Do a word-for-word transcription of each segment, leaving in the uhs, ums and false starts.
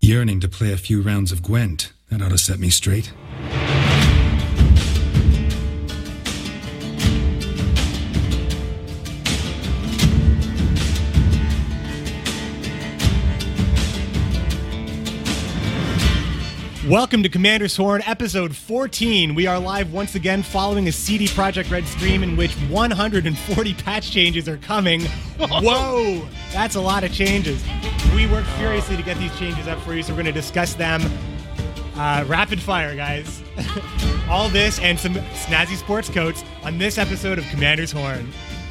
Yearning to play a few rounds of Gwent. That ought to set me straight. Welcome to Commander's Horn, episode fourteen. We are live once again following a C D Projekt Red stream in which one hundred forty patch changes are coming. Whoa! That's a lot of changes. We worked furiously to get these changes up for you, so we're going to discuss them uh, rapid fire, guys. All this and some snazzy sports coats on this episode of Commander's Horn.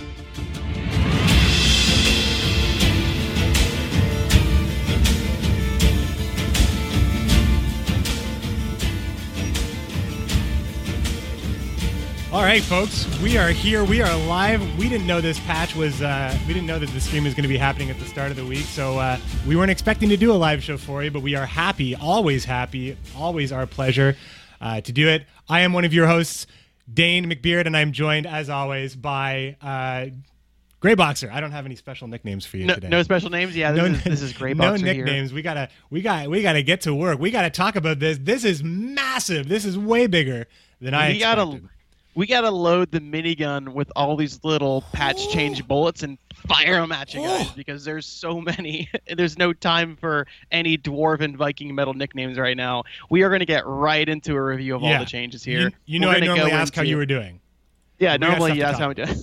All right, folks, we are here. We are live. We didn't know this patch was, uh, we didn't know that the stream was going to be happening at the start of the week, so uh, we weren't expecting to do a live show for you, but we are happy, always happy, always our pleasure uh, to do it. I am one of your hosts, Dane McBeard, and I'm joined, as always, by uh, Grey Boxer. I don't have any special nicknames for you no, today. No special names? Yeah, this, no, is, this is Grey Boxer. No nicknames. Here. We gotta, we got, we gotta get to work. We gotta talk about this. This is massive. This is way bigger than I we expected. Gotta, We gotta load the minigun with all these little patch change bullets and fire them at you guys because there's so many. There's no time for any dwarven Viking metal nicknames right now. We are going to get right into a review of yeah. all the changes here. You, you know, I normally ask into, how you were doing. Yeah, we normally you ask how we do.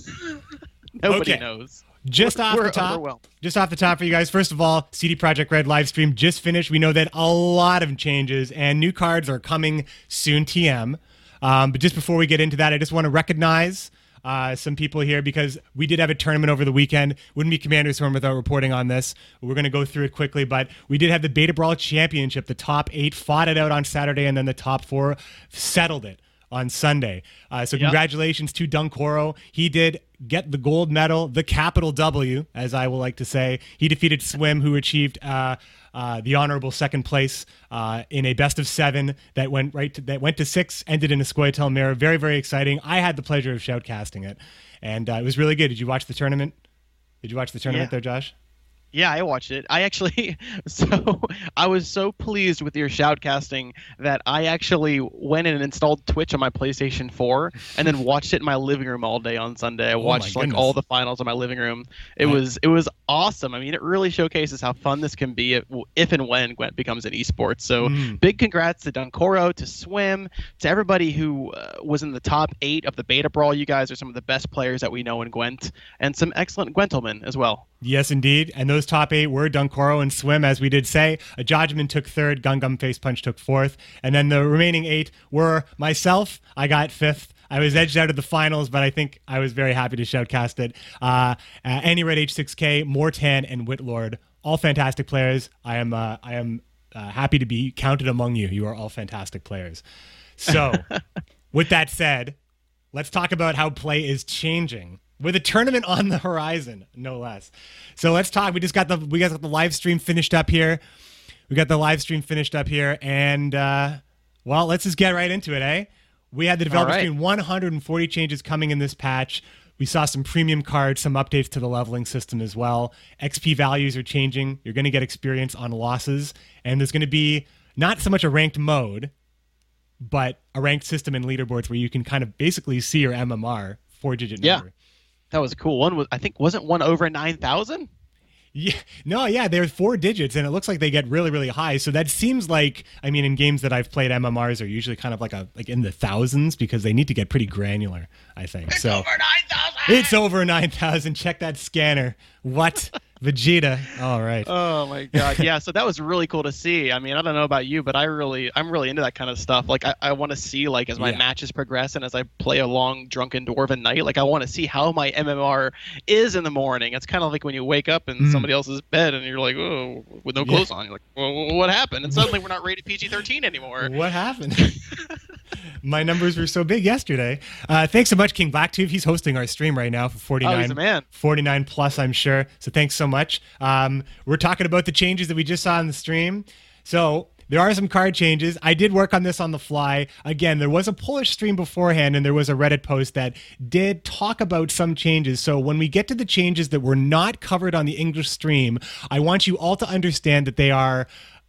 Nobody okay. knows. Just we're, off we're the top, overwhelmed. just off the top for you guys. First of all, C D Projekt Red live stream just finished. We know that a lot of changes and new cards are coming soon. T M. Um, but just before we get into that, I just want to recognize uh, some people here because we did have a tournament over the weekend. Wouldn't be Commander's Horn without reporting on this. We're going to go through it quickly, but we did have the Beta Brawl Championship. The top eight fought it out on Saturday, and then the top four settled it on Sunday. Uh, so yep. Congratulations to Dunkoro. He did get the gold medal, the capital W, as I will like to say. He defeated Swim, who achieved uh, uh, the honorable second place uh, in a best of seven that went right to, that went to six, ended in a Scoia'tael mirror. Very, very exciting. I had the pleasure of shoutcasting it, and uh, it was really good. Did you watch the tournament? Did you watch the tournament yeah. there, Josh? Yeah, I watched it. I actually, so I was so pleased with your shoutcasting that I actually went in and installed Twitch on my PlayStation four and then watched it in my living room all day on Sunday. I watched oh like all the finals in my living room. It right. was it was awesome. I mean, it really showcases how fun this can be if, if and when Gwent becomes an esports. So mm. big congrats to Dunkoro, to Swim, to everybody who uh, was in the top eight of the Beta Brawl. You guys are some of the best players that we know in Gwent, and some excellent Gwentelmen as well. Yes, indeed. And those top eight were Dunkoro and Swim, as we did say. A Judgment took third. Gungum Face Punch took fourth. And then the remaining eight were myself. I got fifth. I was edged out of the finals, but I think I was very happy to shoutcast it. Uh, uh, AnyRed H six K, Mortan, and Whitlord, all fantastic players. I am uh, I am uh, happy to be counted among you. You are all fantastic players. So, with that said, let's talk about how play is changing. With a tournament on the horizon, no less. So let's talk. We just got the we got the live stream finished up here. We got the live stream finished up here, and uh, well, let's just get right into it, eh? We had the developer right. stream. one hundred forty changes coming in this patch. We saw some premium cards, some updates to the leveling system as well. X P values are changing. You're going to get experience on losses, and there's going to be not so much a ranked mode, but a ranked system and leaderboards where you can kind of basically see your M M R, four-digit yeah. number. That was cool. One was, I think, wasn't one over nine thousand? Yeah, no, yeah, they're four digits, and it looks like they get really, really high. So that seems like, I mean, in games that I've played, M M Rs are usually kind of like a like in the thousands because they need to get pretty granular, I think. It's so over nine thousand. It's over nine thousand. Check that scanner. What? Vegeta. All right. Oh my god. Yeah, so that was really cool to see. I mean, I don't know about you, but I really I'm really into that kind of stuff. Like I, I want to see like as my yeah. matches progress and as I play a long drunken dwarven night, like I want to see how my M M R is in the morning. It's kind of like when you wake up in mm. somebody else's bed and you're like, "Oh, with no clothes yeah. on." You're like, "Well, what happened?" And suddenly we're not rated P G thirteen anymore. What happened? My numbers were so big yesterday. Uh, thanks so much, King Blacktooth. He's hosting our stream right now for forty-nine, oh, he's a man. forty-nine plus, I'm sure. So thanks so much. Um, we're talking about the changes that we just saw in the stream. So there are some card changes. I did work on this on the fly. Again, there was a Polish stream beforehand, and there was a Reddit post that did talk about some changes. So when we get to the changes that were not covered on the English stream, I want you all to understand that they are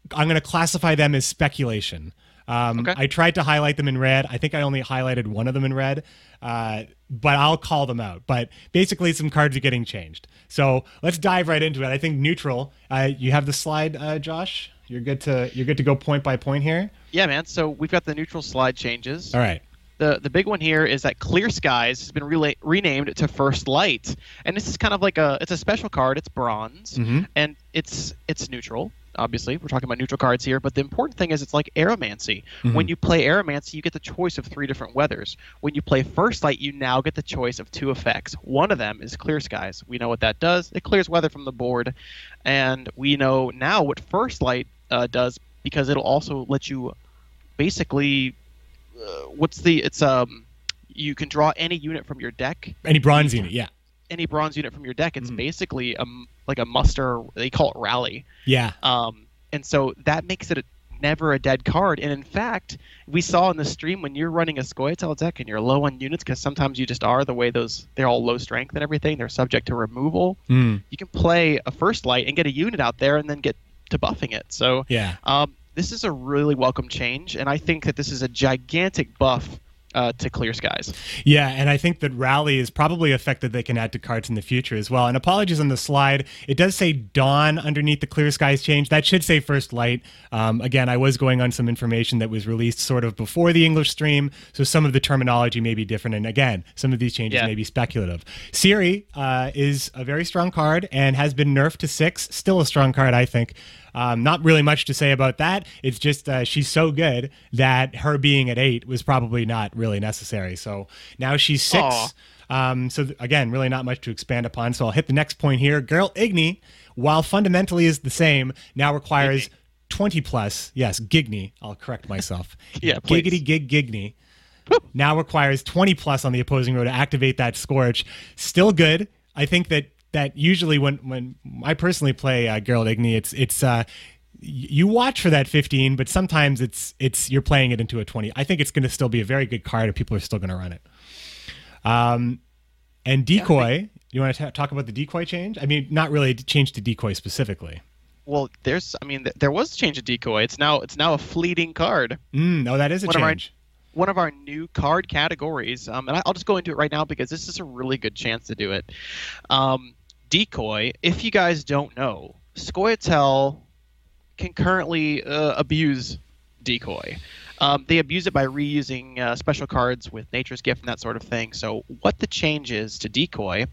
I'm going to classify them as speculation. Um, Okay. I tried to highlight them in red. I think I only highlighted one of them in red, uh, but I'll call them out. But basically, some cards are getting changed. So let's dive right into it. I think neutral. Uh, you have the slide, uh, Josh. You're good to you're good to go point by point here. Yeah, man. So we've got the neutral slide changes. All right. The the big one here is that Clear Skies has been rela- renamed to First Light, and this is kind of like a it's a special card. It's bronze, Mm-hmm. and it's it's neutral. Obviously, we're talking about neutral cards here, but the important thing is it's like Aeromancy. Mhm. When you play Aeromancy, you get the choice of three different weathers. When you play First Light, you now get the choice of two effects. One of them is Clear Skies. We know what that does. It clears weather from the board, and we know now what First Light uh, does because it'll also let you basically uh, what's the it's um you can draw any unit from your deck, Any bronze unit, yeah. any bronze unit from your deck. It's Mhm. basically a, like a muster. They call it rally. Yeah. Um, and so that makes it a, never a dead card. And in fact, we saw in the stream when you're running a Scoia'tael deck and you're low on units, because sometimes you just are the way those they're all low strength and everything. They're subject to removal. Mm. You can play a First Light and get a unit out there and then get to buffing it. So Yeah. um, this is a really welcome change, and I think that this is a gigantic buff uh, to Clear Skies. Yeah, and I think that Rally is probably a effect that they can add to cards in the future as well. And apologies on the slide. It does say Dawn underneath the Clear Skies change. That should say First Light. Um, again, I was going on some information that was released sort of before the English stream, so some of the terminology may be different. And again, some of these changes Yeah. may be speculative. Siri uh, is a very strong card and has been nerfed to six. Still a strong card, I think. Um, not really much to say about that. It's just uh, she's so good that her being at eight was probably not really necessary. So now she's six. Aw. Um, so th- again, really not much to expand upon. So I'll hit the next point here. Girl Igni, while fundamentally is the same, now requires Gigni. twenty plus. Yes, Gigni. I'll correct myself. Yeah, please. Giggity gig Gigni. Now requires twenty plus on the opposing row to activate that Scorch. Still good. I think that that usually when when I personally play uh, Geralt Igni, it's it's uh, y- you watch for that fifteen, but sometimes it's it's you're playing it into a twenty. I think it's going to still be a very good card, and people are still going to run it. Um, and decoy. You want to talk about the decoy change? I mean, not really change to decoy specifically. Well, there's, I mean, th- there was a change of decoy. It's now, it's now a fleeting card. Mm, no, that is a One of our- change. One of our new card categories, um, and I- I'll just go into it right now because this is a really good chance to do it. Um, decoy. If you guys don't know, Scoia'tael can currently uh, abuse decoy. Um, they abuse it by reusing uh, special cards with Nature's Gift and that sort of thing. So what the change is to decoy,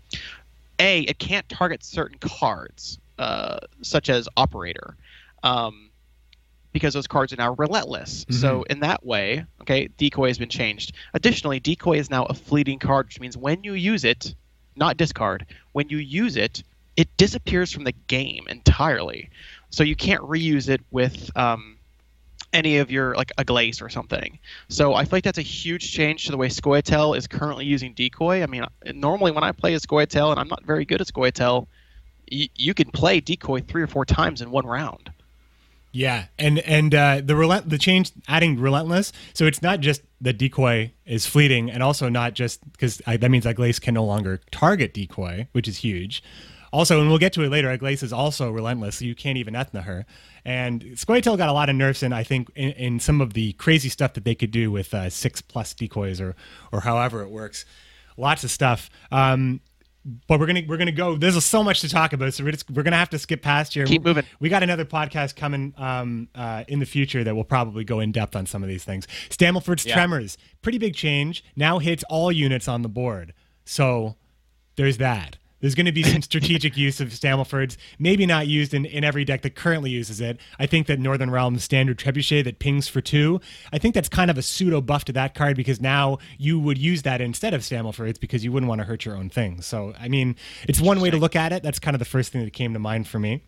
A, it can't target certain cards, uh, such as Operator, um, because those cards are now relentless. Mhm. So in that way, okay, decoy has been changed. Additionally, decoy is now a fleeting card, which means when you use it, not discard, when you use it, it disappears from the game entirely. So you can't reuse it with um, any of your, like a Glace or something. So I feel like that's a huge change to the way Scoia'tael is currently using decoy. I mean, normally when I play as Scoia'tael, and I'm not very good at Scoia'tael, y- you can play decoy three or four times in one round. Yeah, and and uh, the relent the change adding relentless, so it's not just that decoy is fleeting, and also not just because that means that Glace can no longer target decoy, which is huge. Also, and we'll get to it later, Glace is also relentless, so you can't even Ethna her. And Scoia'tael got a lot of nerfs in, I think, in, in some of the crazy stuff that they could do with uh, six plus decoys or or however it works. Lots of stuff. Um, But we're gonna we're gonna go. There's so much to talk about, so we're just, we're gonna have to skip past here. Keep moving. We got another podcast coming um, uh, in the future that will probably go in depth on some of these things. Stamelford's Yeah. Tremors, pretty big change. Now hits all units on the board. So there's that. There's going to be some strategic use of Stamelford's, maybe not used in, in every deck that currently uses it. I think that Northern Realms standard Trebuchet that pings for two, I think that's kind of a pseudo buff to that card because now you would use that instead of Stamelford's because you wouldn't want to hurt your own things. So, I mean, it's one way to look at it. That's kind of the first thing that came to mind for me.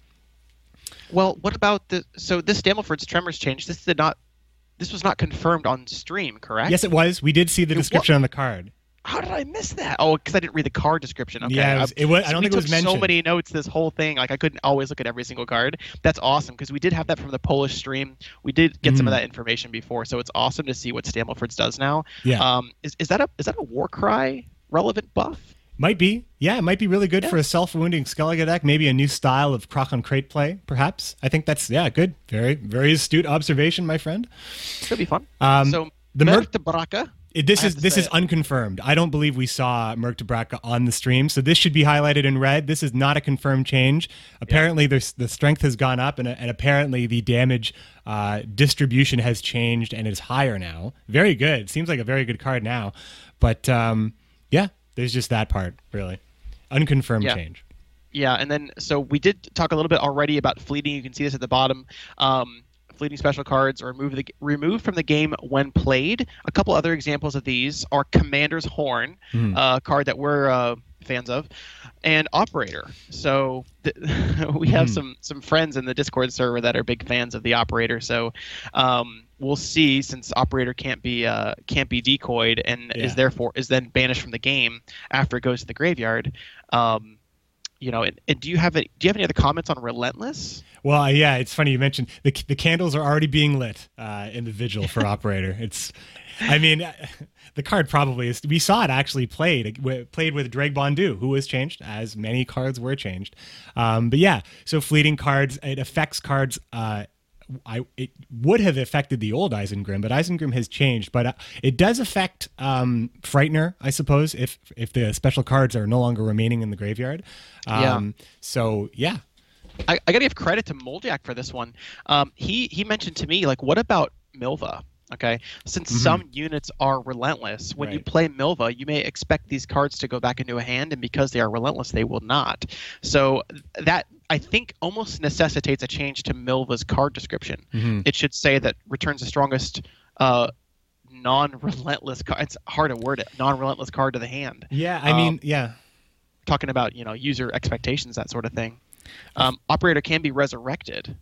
Well, what about the so this Stamelford's Tremors change? This did not. This was not confirmed on stream, correct? Yes, it was. We did see the It description wa- on the card. How did I miss that? Oh, because I didn't read the card description. Okay. Yeah, it was- it was- I so don't we think it was took mentioned. so many notes this whole thing. Like I couldn't always look at every single card. That's awesome because we did have that from the Polish stream. We did get some of Mhm. that information before, so it's awesome to see what Stamelford's does now. Yeah. Um, is is that a is that a Warcry relevant buff? Might be. Yeah, it might be really good Yeah. for a self-wounding Skellige deck. Maybe a new style of Croc on Crate play, perhaps. I think that's, yeah, good. Very, very astute observation, my friend. Could be fun. Um, so, the Merc Merc- de Braca. It- This I is have to this say is it. unconfirmed. I don't believe we saw Merc de Braca on the stream, so this should be highlighted in red. This is not a confirmed change. Apparently, there's, the strength has gone up, and, and apparently the damage uh, distribution has changed and is higher now. Very good. Seems like a very good card now. But um, yeah, there's just that part, really. Unconfirmed Yeah. change. Yeah, and then so we did talk a little bit already about fleeting. You can see this at the bottom. Um, fleeting special cards are removed, the, removed from the game when played. A couple other examples of these are Commander's Horn, a Mhm. uh, card that we're uh, fans of, and Operator. So th- we have Mhm. some some friends in the Discord server that are big fans of the Operator. So um, we'll see, since Operator can't be uh, can't be decoyed and Yeah. is therefore is then banished from the game after it goes to the graveyard. Um, you know, and, and do you have a, do you have any other comments on Relentless? Well, yeah, it's funny you mentioned the the candles are already being lit uh, in the vigil for Operator. It's, I mean, the card probably is. We saw it actually played played with Dreg Bondu, who was changed, as many cards were changed. Um, but yeah, so fleeting cards, it affects cards. Uh, I it would have affected the old Isengrim, but Isengrim has changed. But uh, it does affect um, Frightener, I suppose, if if the special cards are no longer remaining in the graveyard. Um, Yeah. So yeah. I, I gotta give credit to Moldjak for this one. Um, he he mentioned to me, like, what about Milva? Okay, since Mhm. some units are relentless, when you Right. play Milva, you may expect these cards to go back into a hand, and because they are relentless, they will not. So that, I think, almost necessitates a change to Milva's card description. Mhm. It should say that returns the strongest uh, non-relentless card. It's hard to word it. Non-relentless card to the hand. Yeah, I Um, mean, yeah. Talking about, you know, user expectations, that sort of thing. Um, Operator can be resurrected.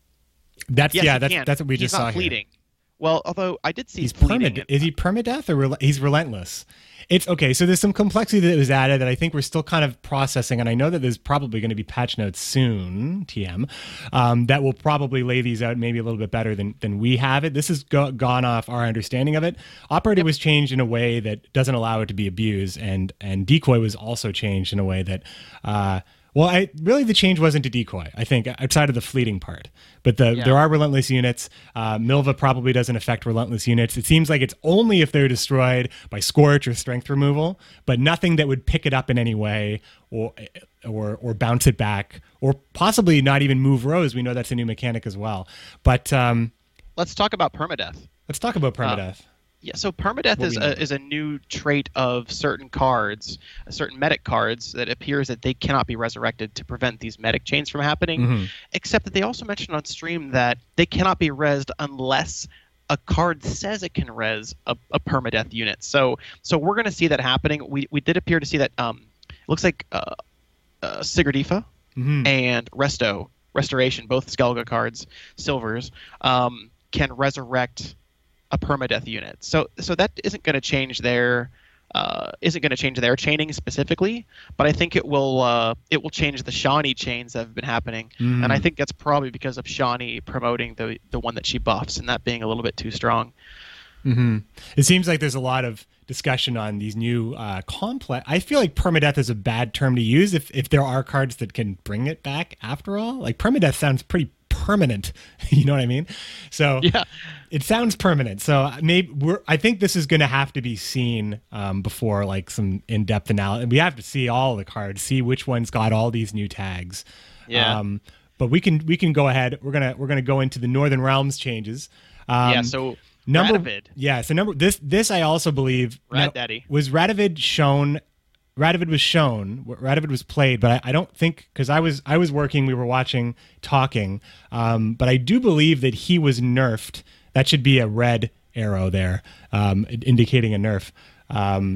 That's Yes, yeah, he that's can. that's what we He's just not saw fleeting. Well, although I did see here. He's fleeting. perma- is he permadeath or rel- he's relentless? It's okay. So there's some complexity that was added that I think we're still kind of processing, and I know that there's probably going to be patch notes soon, T M, um, that will probably lay these out maybe a little bit better than than we have it. This has go- gone off our understanding of it. Operator was changed in a way that doesn't allow it to be abused, and and decoy was also changed in a way that. Uh, Well, I really the change wasn't to decoy, I think, outside of the fleeting part. But the Yeah. there are relentless units. Uh, Milva probably doesn't affect relentless units. It seems like it's only if they're destroyed by Scorch or Strength removal, but nothing that would pick it up in any way or or or bounce it back, or possibly not even move rows. We know that's a new mechanic as well. But um, Let's talk about permadeath. let's talk about permadeath. Yeah, so permadeath What is we know. a, is a new trait of certain cards, certain medic cards, that appears that they cannot be resurrected to prevent these medic chains from happening. Mhm. Except that they also mentioned on stream that they cannot be rezzed unless a card says it can res a, a permadeath unit. So so we're going to see that happening. We we did appear to see that. Um, it looks like uh, uh, Sigurdifa Mhm. and Resto Restoration, both Skellige cards, silvers, um, can resurrect a permadeath unit. So so that isn't going to change their uh, isn't going to change their chaining specifically, but I think it will uh, it will change the Shawnee chains that have been happening, Mm. and I think that's probably because of Shawnee promoting the the one that she buffs and that being a little bit too strong. hmm It seems like there's a lot of discussion on these new uh, complex. I feel like permadeath is a bad term to use if, if there are cards that can bring it back after all. Like permadeath sounds pretty permanent. You know what I mean? So Yeah. it sounds permanent. So maybe we're, I think this is going to have to be seen um, before like some in-depth analysis. We have to see all the cards, see which one's got all these new tags. Yeah. Um, but we can we can go ahead. We're gonna we're gonna go into the Northern Realms changes. Um, yeah. So Number Radovid. yeah, so number this this I also believe Rad now, Daddy. was Radovid shown. Radovid was shown. Radovid was played, but I, I don't think because I was I was working, we were watching, talking. Um, but I do believe that he was nerfed. That should be a red arrow there, um, indicating a nerf. Um,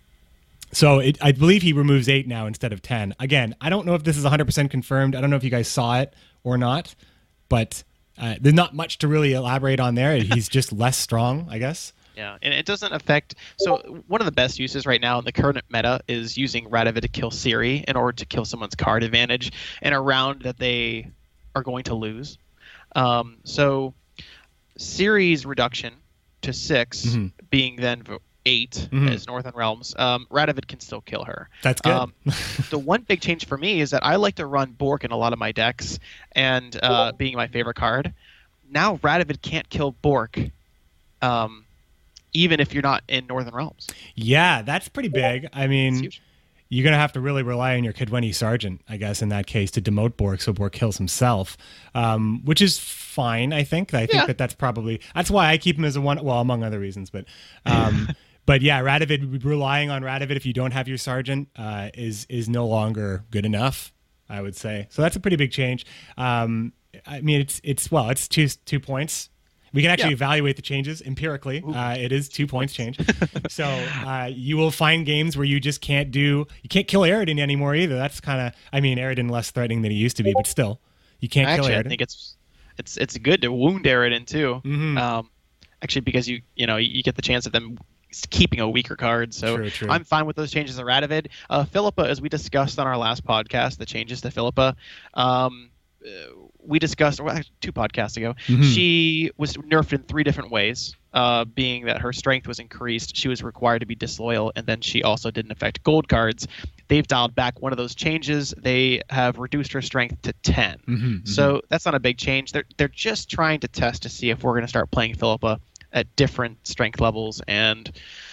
so it, I believe he removes eight now instead of ten. Again, I don't know if this is one hundred percent confirmed. I don't know if you guys saw it or not, but uh, there's not much to really elaborate on there. He's just less strong, I guess. Yeah, and it doesn't affect. So one of the best uses right now in the current meta is using Radovid to kill Ciri in order to kill someone's card advantage in a round that they are going to lose. Um, so Ciri's reduction to six, Mhm. being then v- eight Mhm. as Northern Realms, um, Radovid can still kill her. That's good. Um, the one big change for me is that I like to run Bork in a lot of my decks, and uh, being my favorite card. Now Radovid can't kill Bork, um, even if you're not in Northern Realms. Yeah, that's pretty big. I It's mean, huge. you're going to have to really rely on your Kidweni Sergeant, I guess, in that case, to demote Bork so Bork kills himself, um, which is fine, I think. I think Yeah. that that's probably... That's why I keep him as a one... Well, among other reasons, but... Um, but yeah, Radovid, relying on Radovid if you don't have your Sergeant uh, is is no longer good enough, I would say. So that's a pretty big change. Um, I mean, it's, it's well, it's two two points. We can actually Yeah. evaluate the changes empirically. Uh, it is two points change. So uh, you will find games where you just can't do, you can't kill Aridin anymore either. That's kind of, I mean, Aridin less threatening than he used to be, but still, you can't Actually, kill I Aridin. think it's it's it's good to wound Aridin too. Mhm. Um, actually, because you you know you get the chance of them keeping a weaker card. So True, true. I'm fine with those changes of Radovid. Uh, Philippa, as we discussed on our last podcast, the changes to Philippa. Um, uh, we discussed well, actually, two podcasts ago. Mhm. She was nerfed in three different ways. Uh, being that her strength was increased, she was required to be disloyal, and then she also didn't affect gold cards. They've dialed back one of those changes. They have reduced her strength to ten. Mhm, So that's not a big change. They're they're just trying to test to see if we're going to start playing Philippa at different strength levels, and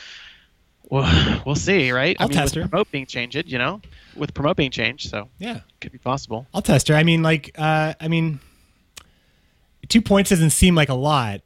we'll, we'll see, right? I'll I mean, test with her. promote being changed, you know, with promote being changed, so Yeah. it could be possible. I'll test her. I mean, like, uh, I mean, two points doesn't seem like a lot,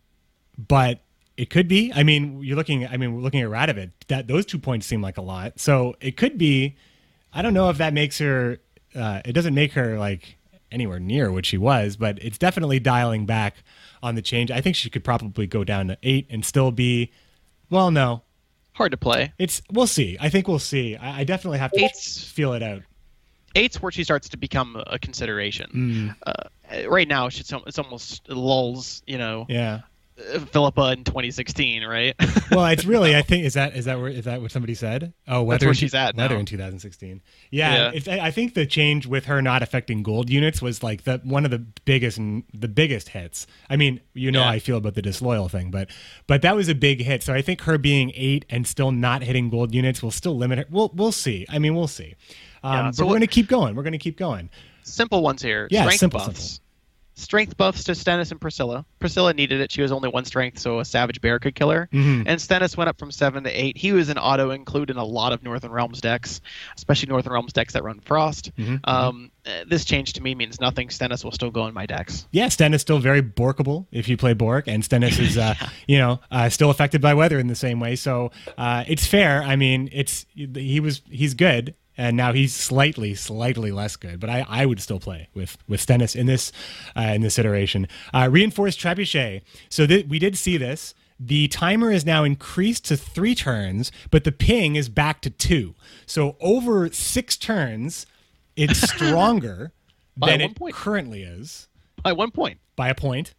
but it could be. I mean, you're looking. I mean, we're looking at Radovid. That those two points seem like a lot, so it could be. I don't know if that makes her. Uh, it doesn't make her like anywhere near what she was, but it's definitely dialing back on the change. I think she could probably go down to eight and still be. Well, no, Hard to play. it's. We'll see. I think we'll see. I, I definitely have to Eight's- feel it out. Eight's where she starts to become a consideration. Mm, Uh, right now, it's, it's almost lulls, you know, yeah. uh, Philippa in twenty sixteen, right? Well, it's really. I think is that is that where is that what somebody said? Oh, weather where in- she's at Weather now. in two thousand sixteen. Yeah, Yeah. It's, I I think the change with her not affecting gold units was like the one of the biggest and the biggest hits. I mean, you know Yeah. how I feel about the disloyal thing, but but that was a big hit. So I think her being eight and still not hitting gold units will still limit her. We'll we'll see. I mean, we'll see. Um, Yeah, but so we're what- going to keep going. We're going to keep going. Simple ones here. Yeah, strength simple, buffs. simple. Strength buffs to Stennis and Priscilla. Priscilla needed it. She was only one strength, so a Savage Bear could kill her. Mhm. And Stennis went up from seven to eight. He was an auto include in a lot of Northern Realms decks, especially Northern Realms decks that run Frost. Mhm, Um, uh, this change to me means nothing. Stennis will still go in my decks. Yeah, Sten is still very borkable if you play Bork, and Stennis is, uh, you know, uh, still affected by weather in the same way. So uh, it's fair. I mean, it's he was he's good, and now he's slightly, slightly less good. But I, I would still play with with Stennis in this uh, in this iteration. Uh, reinforced Trebuchet. So th- we did see this. The timer is now increased to three turns, but the ping is back to two. So over six turns, it's stronger By than one it point. currently is. By one point. By a point.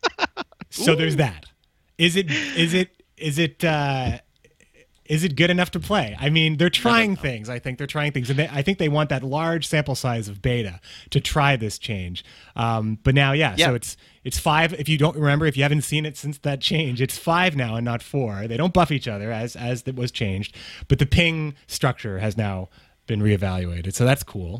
So there's that. Is it is it is it uh is it good enough to play? I mean, they're trying things. I think they're trying things, and they, I think they want that large sample size of beta to try this change. Um, but now, yeah, Yeah. so it's it's five. If you don't remember, if you haven't seen it since that change, it's five now and not four. They don't buff each other as as it was changed, but the ping structure has now been reevaluated. So that's cool.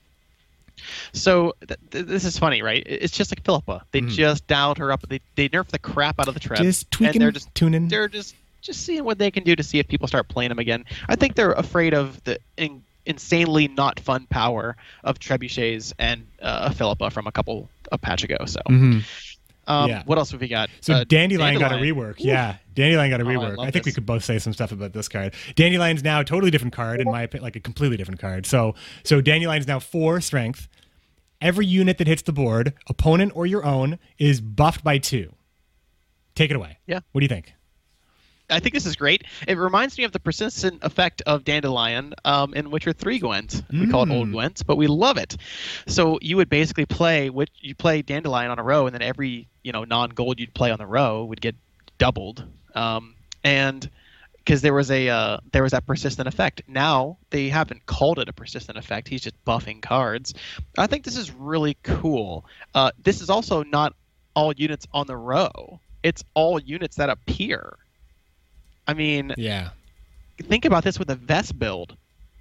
So th- th- this is funny, right? It- It's just like Philippa. They just dialed her up. They they nerfed the crap out of the Treb. Just tweaking, and they're just tuning. they're just just seeing what they can do to see if people start playing them again. I think they're afraid of the in, insanely not fun power of Trebuchets and uh, Philippa from a couple a patch ago. So, um, Yeah. what else have we got? So Uh, Dandelion, got a Dandelion. rework. Yeah, Dandelion got a Oh, I rework. love I, think we this. could both say some stuff about this card. Dandelion's now a totally different card, in my opinion, like a completely different card. So, so Dandelion's now four strength. Every unit that hits the board, opponent or your own, is buffed by two. Take it away. Yeah. What do you think? I think this is great. It reminds me of the persistent effect of Dandelion um, in Witcher three Gwent. We call it Old Mm. Gwent, but we love it. So you would basically play which you play Dandelion on a row, and then every you know non-gold you'd play on the row would get doubled. Um, and because there was a uh, there was that persistent effect. Now they haven't called it a persistent effect. He's just buffing cards. I think this is really cool. Uh, this is also not all units on the row. It's all units that appear. I mean, yeah. think about this with a Vest build.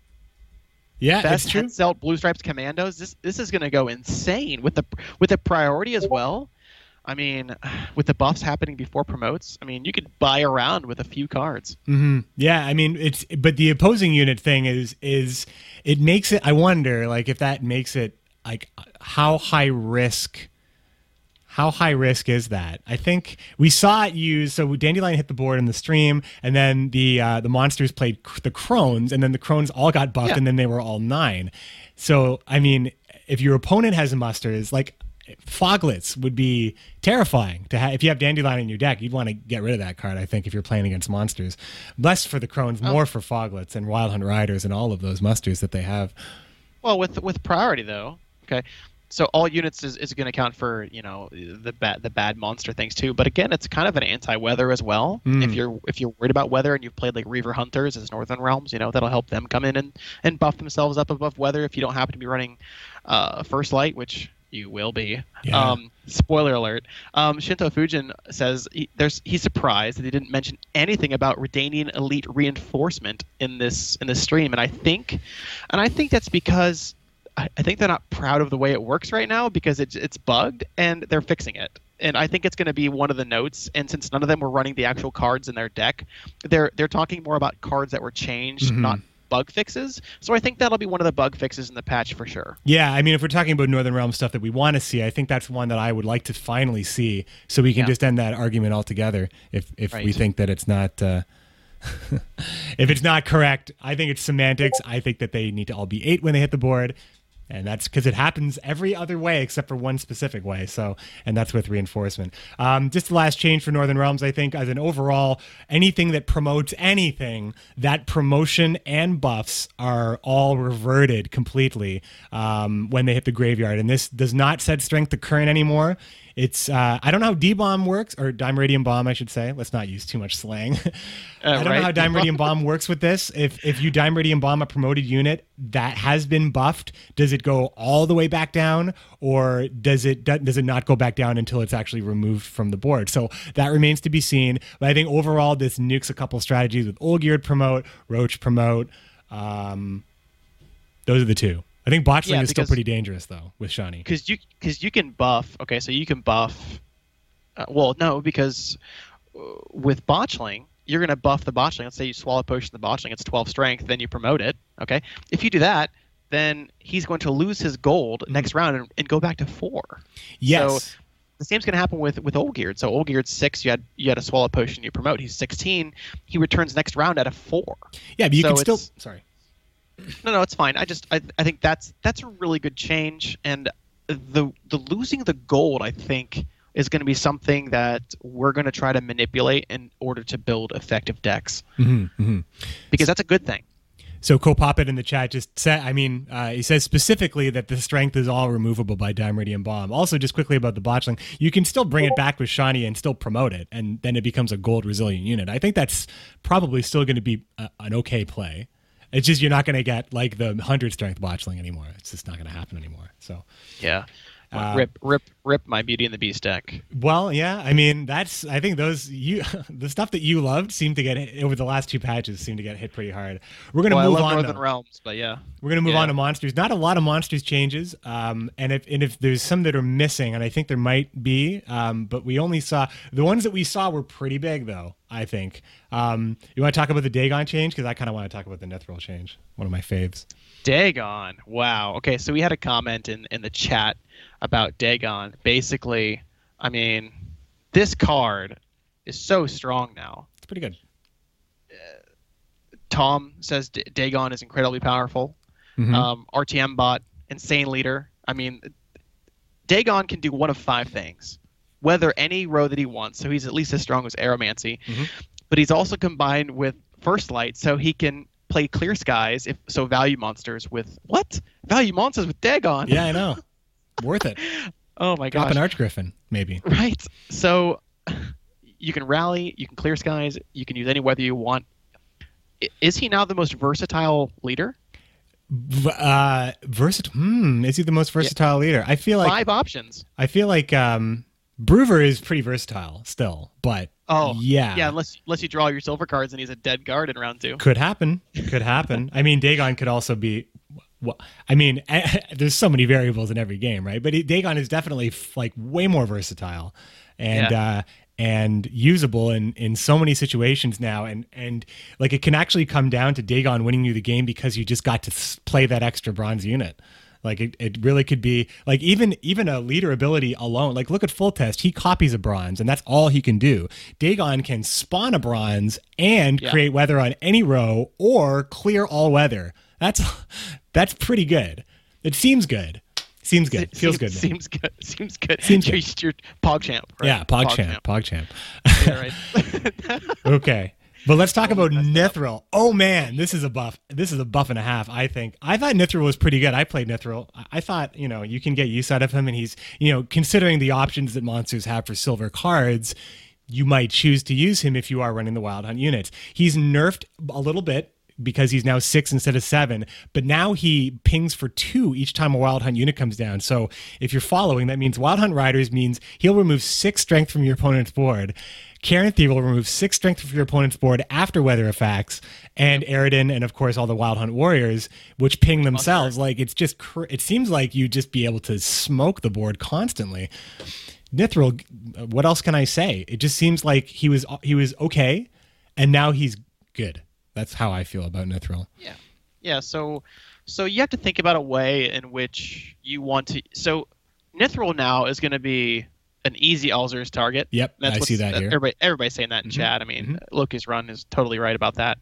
Yeah, Vest, it's true. Hetzel, Blue Stripes Commandos. This this is going to go insane with the with the priority as well. I mean, with the buffs happening before promotes, I mean, you could buy around with a few cards. Mm-hmm. Yeah, I mean, it's but the opposing unit thing is is it makes it. I wonder, like, if that makes it like how high risk. How high risk is that? I think we saw it used. So Dandelion hit the board in the stream, and then the uh, the monsters played the Crones, and then the Crones all got buffed, Yeah. and then they were all nine. So I mean, if your opponent has a musters, like Foglets would be terrifying to have. If you have Dandelion in your deck, you'd want to get rid of that card. I think if you're playing against monsters, less for the Crones, Oh. more for Foglets and Wild Hunt Riders and all of those musters that they have. Well, with with priority though, okay. So all units is, is going to count for, you know, the bad the bad monster things too. But again, it's kind of an anti-weather as well. Mm. If you're if you're worried about weather and you've played like Reaver Hunters as Northern Realms, you know, that'll help them come in and, and buff themselves up above weather if you don't happen to be running uh, First Light, which you will be. Yeah. Um, spoiler alert. Um, Shinto Fujin says he, there's he's surprised that they didn't mention anything about Redanian Elite reinforcement in this in this stream, and I think and I think that's because I I think they're not proud of the way it works right now because it's it's bugged and they're fixing it. And I think it's going to be one of the notes. And since none of them were running the actual cards in their deck, they're they're talking more about cards that were changed, Mm-hmm. not bug fixes. So I think that'll be one of the bug fixes in the patch for sure. Yeah, I mean, if we're talking about Northern Realm stuff that we want to see, I think that's one that I would like to finally see, so we can Yeah. just end that argument altogether. If if we Right. think that it's not, uh, if it's not correct, I think it's semantics. I think that they need to all be eight when they hit the board. And that's because it happens every other way except for one specific way. So, and that's with reinforcement. Um, just the last change for Northern Realms, I think, as an overall, anything that promotes anything, that promotion and buffs are all reverted completely um, when they hit the graveyard. And this does not set strength to current anymore. It's uh, I don't know how D-Bomb works, or Dimeridium Bomb, I should say. Let's not use too much slang. I don't know right. how Dimeridium Bomb works with this. If if you Dimeridium Bomb a promoted unit that has been buffed, does it go all the way back down, or does it does it not go back down until it's actually removed from the board? So that remains to be seen. But I think overall, this nukes a couple strategies with Olgierd promote, Roach promote. Um, those are the two. I think Botchling Yeah, is still because- pretty dangerous though with Shani. Because you because you can buff. Okay, so you can buff. Uh, well, no, because uh, with Botchling, you're going to buff the Botchling. Let's say you swallow potion the Botchling. It's twelve strength. Then you promote it. Okay, if you do that, then he's going to lose his gold next round and, and go back to four. Yes. So the same's going to happen with with Olgierd. So Olgierd's six. You had you had a swallow potion. You promote. He's sixteen. He returns next round at a four. yeah, but you so can still. it's- Sorry. No, no, it's fine. I just I, I think that's that's a really good change, and the the losing the gold I think is going to be something that we're going to try to manipulate in order to build effective decks Mm-hmm, mm-hmm. because that's a good thing. So Copoppet in the chat just said, I mean, uh, he says specifically that the strength is all removable by Dimeridium Bomb. Also, just quickly about the Botchling, you can still bring it back with Shani and still promote it, and then it becomes a gold resilient unit. I think that's probably still going to be a, an okay play. It's just you're not going to get like the one hundred strength Botchling anymore. It's just not going to happen anymore. So, Yeah. Uh, rip, rip, rip my Beauty and the Beast deck. well, yeah, I mean, that's, I think those, you, the stuff that you loved seemed to get hit over the last two patches seemed to get hit pretty hard. We're going to Well, move I love on. Northern though. Realms, but yeah. We're gonna move Yeah. on to monsters. Not a lot of monsters changes, um, and if and if there's some that are missing, and I think there might be, um, but we only saw the ones that we saw were pretty big, though. I think. Um, you want to talk about the Dagon change because I kind of want to talk about the Nethril change, one of my faves. Dagon. Wow. Okay, so we had a comment in, in the chat about Dagon. Basically, I mean, this card is so strong now. It's pretty good. Tom says D- Dagon is incredibly powerful. Mhm. Um, R T M bot, insane leader. I mean, Dagon can do one of five things. Weather any row that he wants, so he's at least as strong as Aromancy. Mhm. But he's also combined with First Light, so he can play Clear Skies, if so value monsters with what? Value monsters with Dagon. Yeah, I know. Worth it. Oh my Drop gosh. an Archgriffin, maybe. Right. So you can rally, you can Clear Skies, you can use any weather you want. I- Is he now the most versatile leader? V- Uh, versatile. Hmm. Is he the most versatile leader? I feel like Five options. I feel like um, Bruver is pretty versatile still, but Oh, yeah. Yeah, unless unless you draw your silver cards and he's a dead guard in round two. Could happen. Could happen. I mean, Dagon could also be. Well, I mean, there's so many variables in every game, right? But Dagon is definitely like way more versatile, and Yeah. uh, and usable in in so many situations now, and and like it can actually come down to Dagon winning you the game because you just got to s- play that extra bronze unit. Like it, it really could be like even even a leader ability alone. Like look at Full Test, he copies a bronze, and that's all he can do. Dagon can spawn a bronze and Yeah. create weather on any row or clear all weather. That's that's pretty good. It seems good. Seems good. Se- Feels seems, good. Man. Seems good. Seems good. Seems you're, good. you're PogChamp. Right? Yeah, PogChamp. PogChamp. Yeah, right. Okay. But let's talk about messed up. Nithril. Oh man, this is a buff. This is a buff and a half, I think. I thought Nithril was pretty good. I played Nithril. I- I thought, you know, you can get use out of him, and he's, you know, considering the options that monsters have for silver cards, you might choose to use him if you are running the Wild Hunt units. He's nerfed a little bit because he's now six instead of seven, but now he pings for two each time a Wild Hunt unit comes down. So if you're following, that means Wild Hunt Riders means he'll remove six strength from your opponent's board. Karen Thief will remove six strength from your opponent's board after weather effects, and Eridan, and of course all the Wild Hunt Warriors, which ping themselves. Like it's just, cr- it seems like you just be able to smoke the board constantly. Nithril, what else can I say? It just seems like he was he was okay, and now he's good. That's how I feel about Nithril. Yeah, yeah. So, so you have to think about a way in which you want to. So, Nithril now is going to be an easy Alzur's target. Yep, That's I what's- see that here. Everybody, everybody's saying that in Mhm, chat. I mean, mhm. Lucas Run is totally right about that.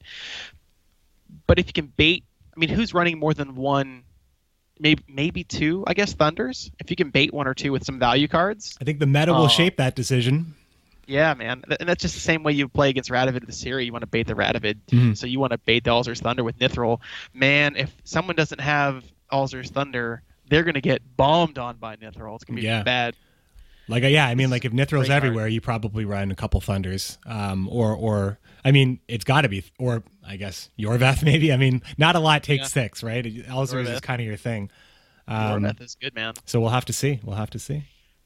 But if you can bait, I mean, who's running more than one? Maybe, maybe two. I guess Thunders. If you can bait one or two with some value cards. I think the meta will Oh. shape that decision. Yeah, man, Th- and that's just the same way you play against Radovid in the series. You want to bait the Radovid, Mhm. so you want to bait the Alzur's Thunder with Nithril. Man, if someone doesn't have Alzur's Thunder, they're gonna get bombed on by Nithril. It's gonna be Yeah. bad. Like, yeah, I mean, like if Nithril's Great card. everywhere, you probably run a couple Thunders, um, or or I mean, it's got to be, or I guess Yorveth maybe. I mean, not a lot takes Yeah. six, right? Alzur's is Yorveth. kind of your thing. Um, Yorveth is good, man. so we'll have to see. We'll have to see.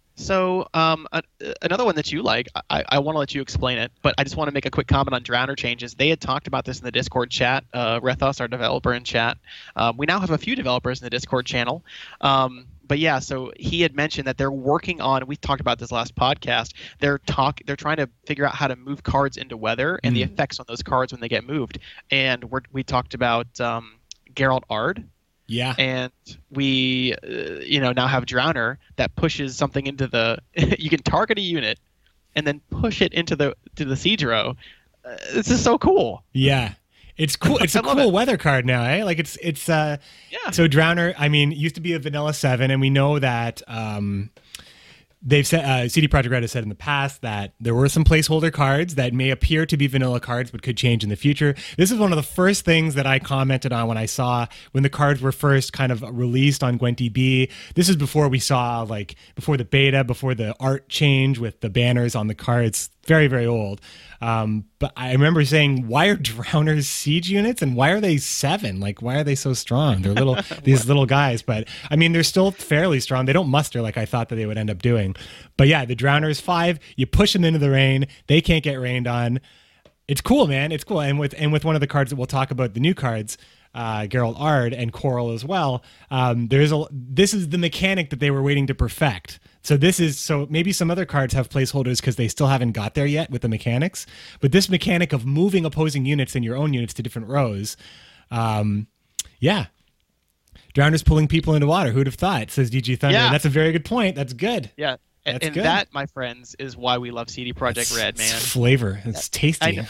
So um, a, another one that you like, I, I want to let you explain it, but I just want to make a quick comment on Drowner changes. They had talked about this in the Discord chat. Uh, Rethos, our developer in chat. Um, we now have a few developers in the Discord channel. Um, but yeah, so he had mentioned that they're working on. We talked about this last podcast. They're talk. They're trying to figure out how to move cards into weather and the Mm. effects on those cards when they get moved. And we're, we talked about um, Geralt Ard. Yeah. And we, uh, you know, now have Drowner that pushes something into the. You can target a unit, and then push it into the to the siege row. Uh, this is so cool. Yeah. It's cool. It's a I love cool it. weather card now, eh? Like it's it's uh Yeah. so Drowner, I mean, it used to be a vanilla seven, and we know that um they've said uh, C D Projekt Red has said in the past that there were some placeholder cards that may appear to be vanilla cards but could change in the future. This is one of the first things that I commented on when I saw when the cards were first kind of released on GwentDB. This is before we saw like before the beta, before the art change with the banners on the cards. Very, very old. Um, but I remember saying, why are Drowners siege units and why are they seven? Like, why are they so strong? They're little, these little guys. But I mean, they're still fairly strong. They don't muster like I thought that they would end up doing. But yeah, the Drowners five, you push them into the rain. They can't get rained on. It's cool, man. It's cool. And with and with one of the cards that we'll talk about, the new cards, uh, Geralt Ard and Coral as well. Um, there's a this is the mechanic that they were waiting to perfect. So this is so maybe some other cards have placeholders because they still haven't got there yet with the mechanics. But this mechanic of moving opposing units and your own units to different rows, um, yeah. Drowners pulling people into water. Who'd have thought? Says D G Thunder. Yeah. That's a very good point. That's good. Yeah. And, That's and good. that, my friends, is why we love C D Projekt It's- Red, man. It's flavor. It's tasty. I know.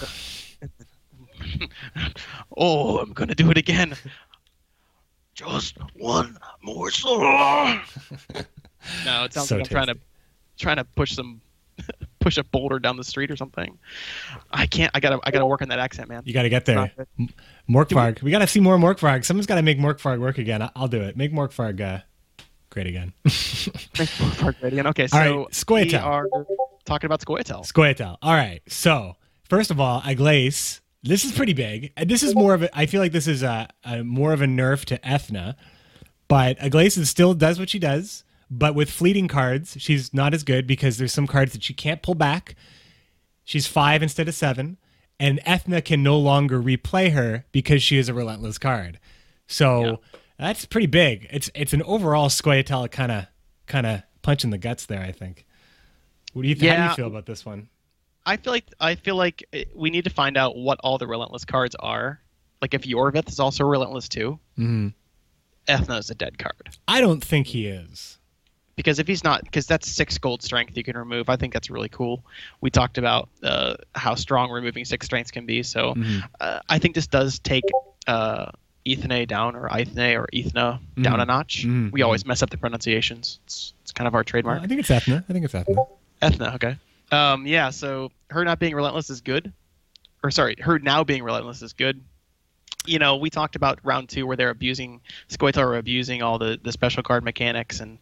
Oh, I'm gonna do it again. Just one morsel. No, it sounds So like I'm trying to trying to push some push a boulder down the street or something. I can't. I gotta. I gotta work on that accent, man. You got to get there. Not good. M- Morkvarg. We got to see more Morkvarg. Someone's got to make Morkvarg work again. I- I'll do it. Make Morkvarg uh, great again. Thanks for for again. Okay, so All right, we Scoia'tael. are talking about Scoia'tael. Scoia'tael. All right. So first of all, Aglace. This is pretty big. And this is more of a. I feel like this is a, a more of a nerf to Ethna, but Aglace is still does what she does. but with fleeting cards, she's not as good because there's some cards that she can't pull back. She's five instead of seven, and Ethna can no longer replay her because she is a relentless card. So yeah. That's pretty big. It's it's an overall Scoia'tael kind of kind of punch in the guts there, I think. What do you th- yeah. How do you feel about this one? I feel like I feel like we need to find out what all the relentless cards are. Like if Yorvith is also relentless too, mm-hmm. Ethna is a dead card. I don't think he is. Because if he's not, because that's six gold strength you can remove. I think that's really cool. We talked about uh, how strong removing six strengths can be. So mm-hmm. uh, I think this does take uh, Ethne down, or Ethne, or Ethna mm-hmm. down a notch. Mm-hmm. We always mess up the pronunciations. It's, it's kind of our trademark. Well, I think it's Ethna. I think it's Ethna. Ethna, okay. Um, yeah, so her not being relentless is good. Or sorry, her now being relentless is good. You know, we talked about round two where they're abusing, Scoia'tael were abusing all the, the special card mechanics, and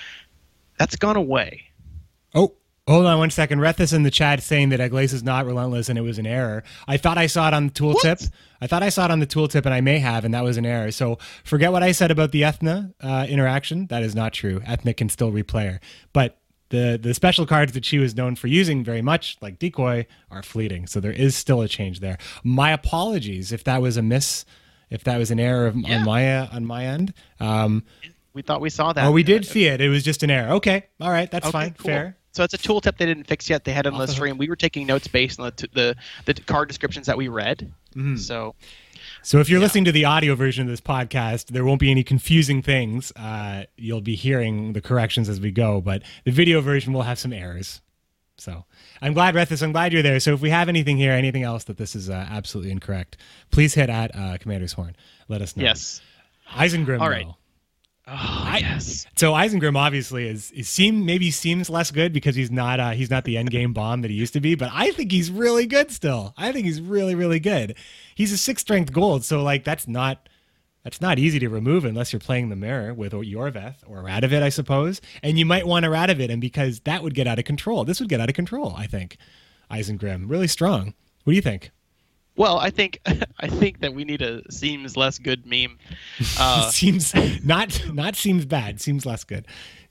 that's gone away. Oh, hold on one second. Rethus in the chat saying that Eglace is not relentless and it was an error. I thought I saw it on the tooltip. What? I thought I saw it on the tooltip, and I may have, and that was an error. So forget what I said about the Ethna uh, interaction. That is not true. Ethna can still replay her. But the, the special cards that she was known for using very much, like Decoy, are fleeting. So there is still a change there. My apologies if that was a miss, if that was an error of, yeah. on my uh, on my end. Um, We thought we saw that. Oh, we did see it. It was just an error. Okay. All right. That's okay, fine. Cool. Fair. So it's a tooltip they didn't fix yet. They had it on the stream. We were taking notes based on the t- the, the card descriptions that we read. Mm-hmm. So so if you're yeah. listening to the audio version of this podcast, there won't be any confusing things. Uh, you'll be hearing the corrections as we go, but the video version will have some errors. So I'm glad, Rethus, I'm glad you're there. So if we have anything here, anything else that this is uh, absolutely incorrect, please hit at uh, Commander's Horn. Let us know. Yes. Isengrim, all right. though. Oh, I, yes. So Isengrim obviously is, is seem maybe seems less good because he's not uh, he's not the end game bomb that he used to be, but I think he's really good still. I think he's really really good. He's a six strength gold, so like that's not that's not easy to remove unless you're playing the mirror with Yorveth or Radovid, I suppose. And you might want to Radovid him because that would get out of control. This would get out of control, I think. Isengrim, really strong. What do you think? Well, I think I think that we need a seems less good meme. Uh, seems not not seems bad. Seems less good.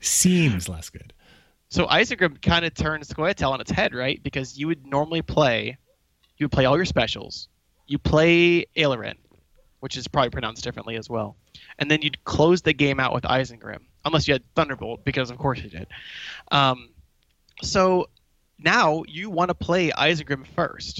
Seems less good. So Isengrim kind of turns Scoia'tael on its head, right? Because you would normally play, you would play all your specials. You play Aelaren, which is probably pronounced differently as well, and then you'd close the game out with Isengrim, unless you had Thunderbolt, because of course you did. Um, so now you want to play Isengrim first.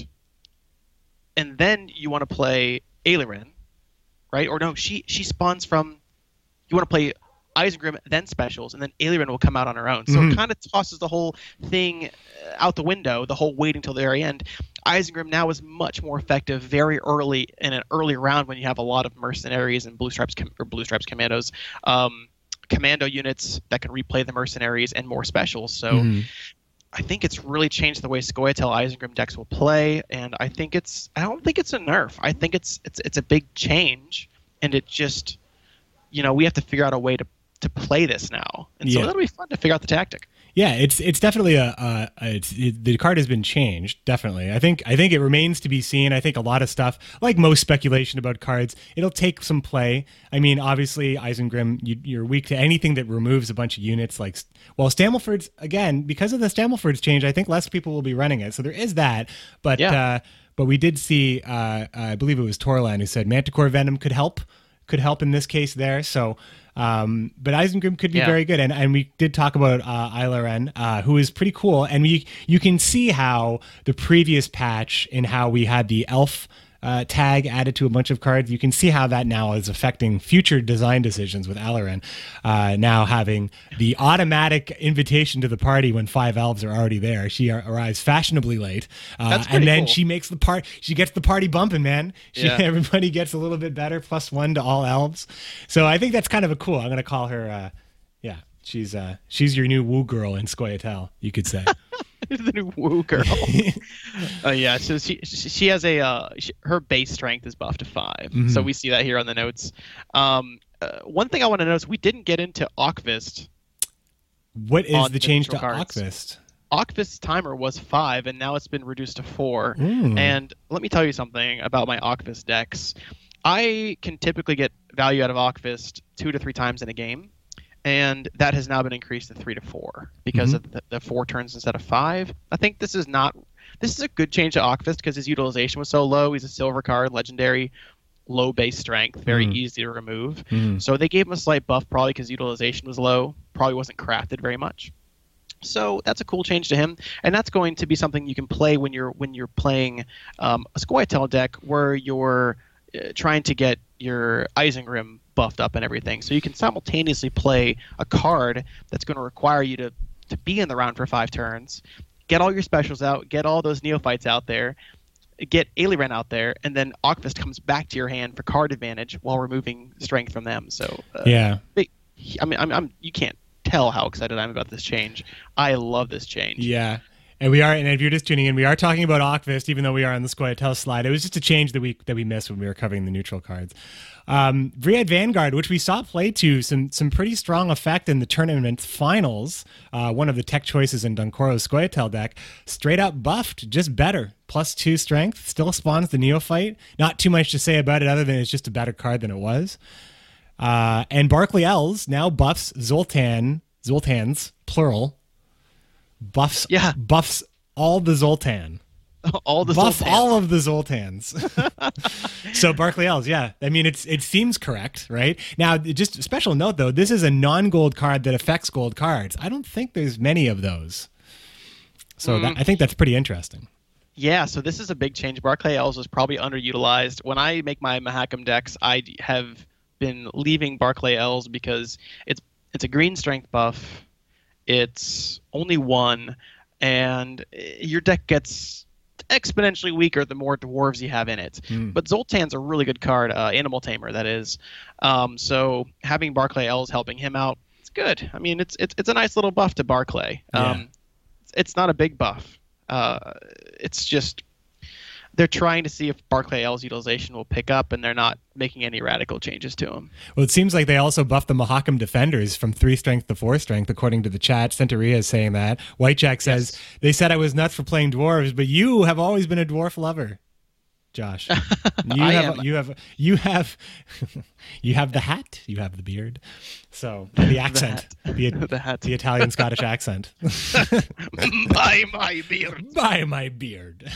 And then you want to play Aelaren, right? Or no, she she spawns from. You want to play Isengrim, then specials, and then Aelaren will come out on her own. So mm-hmm. it kind of tosses the whole thing out the window. The whole waiting till the very end. Isengrim now is much more effective very early in an early round when you have a lot of mercenaries and blue stripes com- or blue stripes commandos, um, commando units that can replay the mercenaries and more specials. So. Mm-hmm. I think it's really changed the way Scoia'tael Isengrim decks will play, and I think it's I don't think it's a nerf. I think it's it's it's a big change, and it just, you know, we have to figure out a way to to play this now, and so yeah. that'll be fun to figure out the tactic. Yeah, it's it's definitely a, a, a it's, it, the card has been changed. Definitely, I think I think it remains to be seen. I think a lot of stuff, like most speculation about cards, it'll take some play. I mean, obviously, Isengrim, you, you're weak to anything that removes a bunch of units. Like, well, Stammelford's again because of the Stammelford's change. I think less people will be running it, so there is that. But yeah. uh, but we did see, uh, I believe it was Torlan who said Manticore Venom could help, could help in this case there. So. Um, but Isengrim could be yeah. very good, and and we did talk about uh, Aelaren, uh, who is pretty cool, and we you can see how the previous patch in how we had the elf uh, tag added to a bunch of cards. You can see how that now is affecting future design decisions with Aelaren, uh, now having the automatic invitation to the party when five elves are already there. She ar- arrives fashionably late, uh, That's pretty and then cool. she makes the part. She gets the party bumping, man. She, Yeah. Everybody gets a little bit better, plus one to all elves. So I think that's kind of a cool. I'm going to call her. Uh, yeah, she's uh, she's your new woo girl in Scoia'tael, you could say. The new woo girl. uh, yeah, so she she has a uh, she, her base strength is buffed to five, Mhm. so we see that here on the notes. Um, uh, one thing I want to notice, we didn't get into Ockvist. What is On the change to neutral cards. Ockvist? Ockvist's timer was five, and now it's been reduced to four. Mm. And let me tell you something about my Ockvist decks. I can typically get value out of Ockvist two to three times in a game. and that has now been increased to three to four because mm-hmm. of the, the four turns instead of five. I think this is not this is a good change to Ockfist because his utilization was so low. He's a silver card, legendary, low base strength, very mm. easy to remove. Mm. So they gave him a slight buff probably because utilization was low, probably wasn't crafted very much. So that's a cool change to him, and that's going to be something you can play when you're when you're playing um, a Scoia'tael deck where you're uh, trying to get your Isengrim buffed up and everything. So you can simultaneously play a card that's going to require you to to be in the round for five turns, get all your specials out, get all those neophytes out there, get Aliran out there, and then Ockfist comes back to your hand for card advantage while removing strength from them. So uh, yeah, big, I mean, I'm, I'm you can't tell how excited I'm about this change. I love this change. Yeah. And we are, and if you're just tuning in, we are talking about Ockfist, even though we are on the Scoia'tael slide. It was just a change that we that we missed when we were covering the neutral cards. Um, Vriad Vanguard, which we saw play to some some pretty strong effect in the tournament finals, uh, one of the tech choices in Dunkoro's Scoia'tael deck, straight up buffed, just better. Plus two strength, still spawns the Neophyte. Not too much to say about it other than it's just a better card than it was. Uh, and Barclay Ells now buffs Zoltan, Zoltans, plural, buffs yeah. buffs all the Zoltan. all the Buff Zoltans. all of the Zoltans. So Barclay Ells, yeah. I mean, it's it seems correct, right? Now, just a special note, though, this is a non-gold card that affects gold cards. I don't think there's many of those. So mm. that, I think that's pretty interesting. Yeah, so this is a big change. Barclay Ells was probably underutilized. When I make my Mahakam decks, I have been leaving Barclay Ells because it's it's a green strength buff. It's only one, and your deck gets exponentially weaker the more dwarves you have in it. Mm. But Zoltan's a really good card, uh, Animal Tamer, that is. Um, so having Barclay Ells helping him out, it's good. I mean, it's it's it's a nice little buff to Barclay. Um, yeah. it's, it's not a big buff. Uh, it's just they're trying to see if Barclay Ells' utilization will pick up, and they're not making any radical changes to him. Well, it seems like they also buffed the Mahakam defenders from three strength to four strength, according to the chat. Centauria is saying that. Whitejack says, yes. They said I was nuts for playing dwarves, but you have always been a dwarf lover. Josh, you I have am. you have you have you have the hat, you have the beard, so the accent, the, the, the, hat. the Italian Scottish accent. Buy my beard. Buy my beard.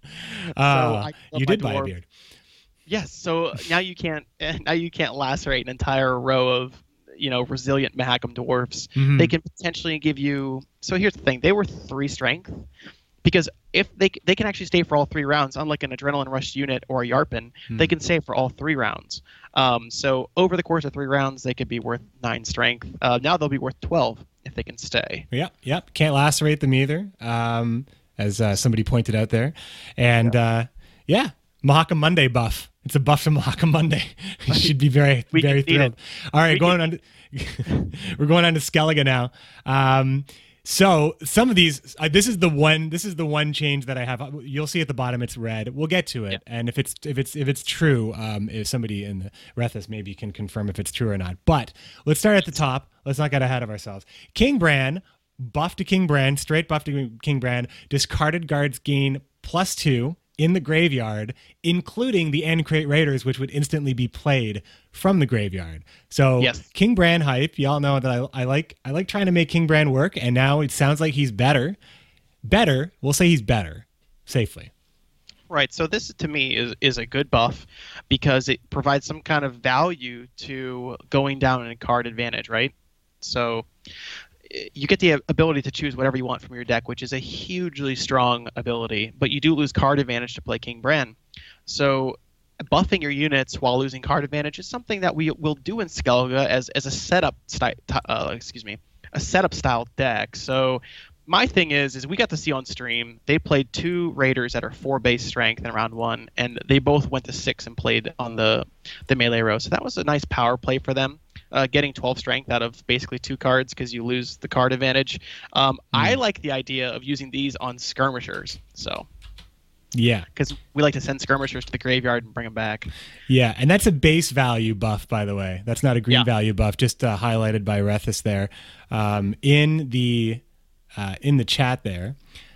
Uh, so you did buy a beard. Yes. So now you can't now you can't lacerate an entire row of you know resilient Mahakam dwarfs. Mm-hmm. They can potentially give you. So here's the thing: they were three strength. Because if they they can actually stay for all three rounds, unlike an Adrenaline Rush unit or a Yarpen, hmm. they can stay for all three rounds. Um, so over the course of three rounds, they could be worth nine strength. Uh, now they'll be worth twelve if they can stay. Yep, yep. Can't lacerate them either, um, as uh, somebody pointed out there. And yeah, uh, yeah Mahakam Monday buff. It's a buff to Mahakam Monday. You should be very, we very thrilled. It. All right, we going on. To, we're going on to Skellige now. Um, So some of these, uh, this is the one. This is the one change that I have. You'll see at the bottom, it's red. We'll get to it, yeah. And if it's if it's if it's true, um, if somebody in the Rethus maybe can confirm if it's true or not. But let's start at the top. Let's not get ahead of ourselves. King Bran, buff to King Bran, straight buff to King Bran. Discarded guards gain plus two in the graveyard, including the Ancrate Raiders, which would instantly be played from the graveyard. So yes. King Bran hype, y'all know that I, I like I like trying to make King Bran work, and now it sounds like he's better. Better, we'll say he's better, safely. Right, so this to me is, is a good buff because it provides some kind of value to going down in a card advantage, right? So you get the ability to choose whatever you want from your deck, which is a hugely strong ability, but you do lose card advantage to play King Bran. So buffing your units while losing card advantage is something that we will do in Skellige as as a setup style, uh, excuse me, a setup style deck. So my thing is, is we got to see on stream, they played two Raiders that are four base strength in round one, and they both went to six and played on the the melee row. So that was a nice power play for them. Uh, getting twelve strength out of basically two cards because you lose the card advantage. Um, mm. I like the idea of using these on skirmishers. So, yeah, because we like to send skirmishers to the graveyard and bring them back. Yeah, and that's a base value buff, by the way. That's not a green yeah. value buff. Just uh, highlighted by Rethus there um, in the uh, in the chat there.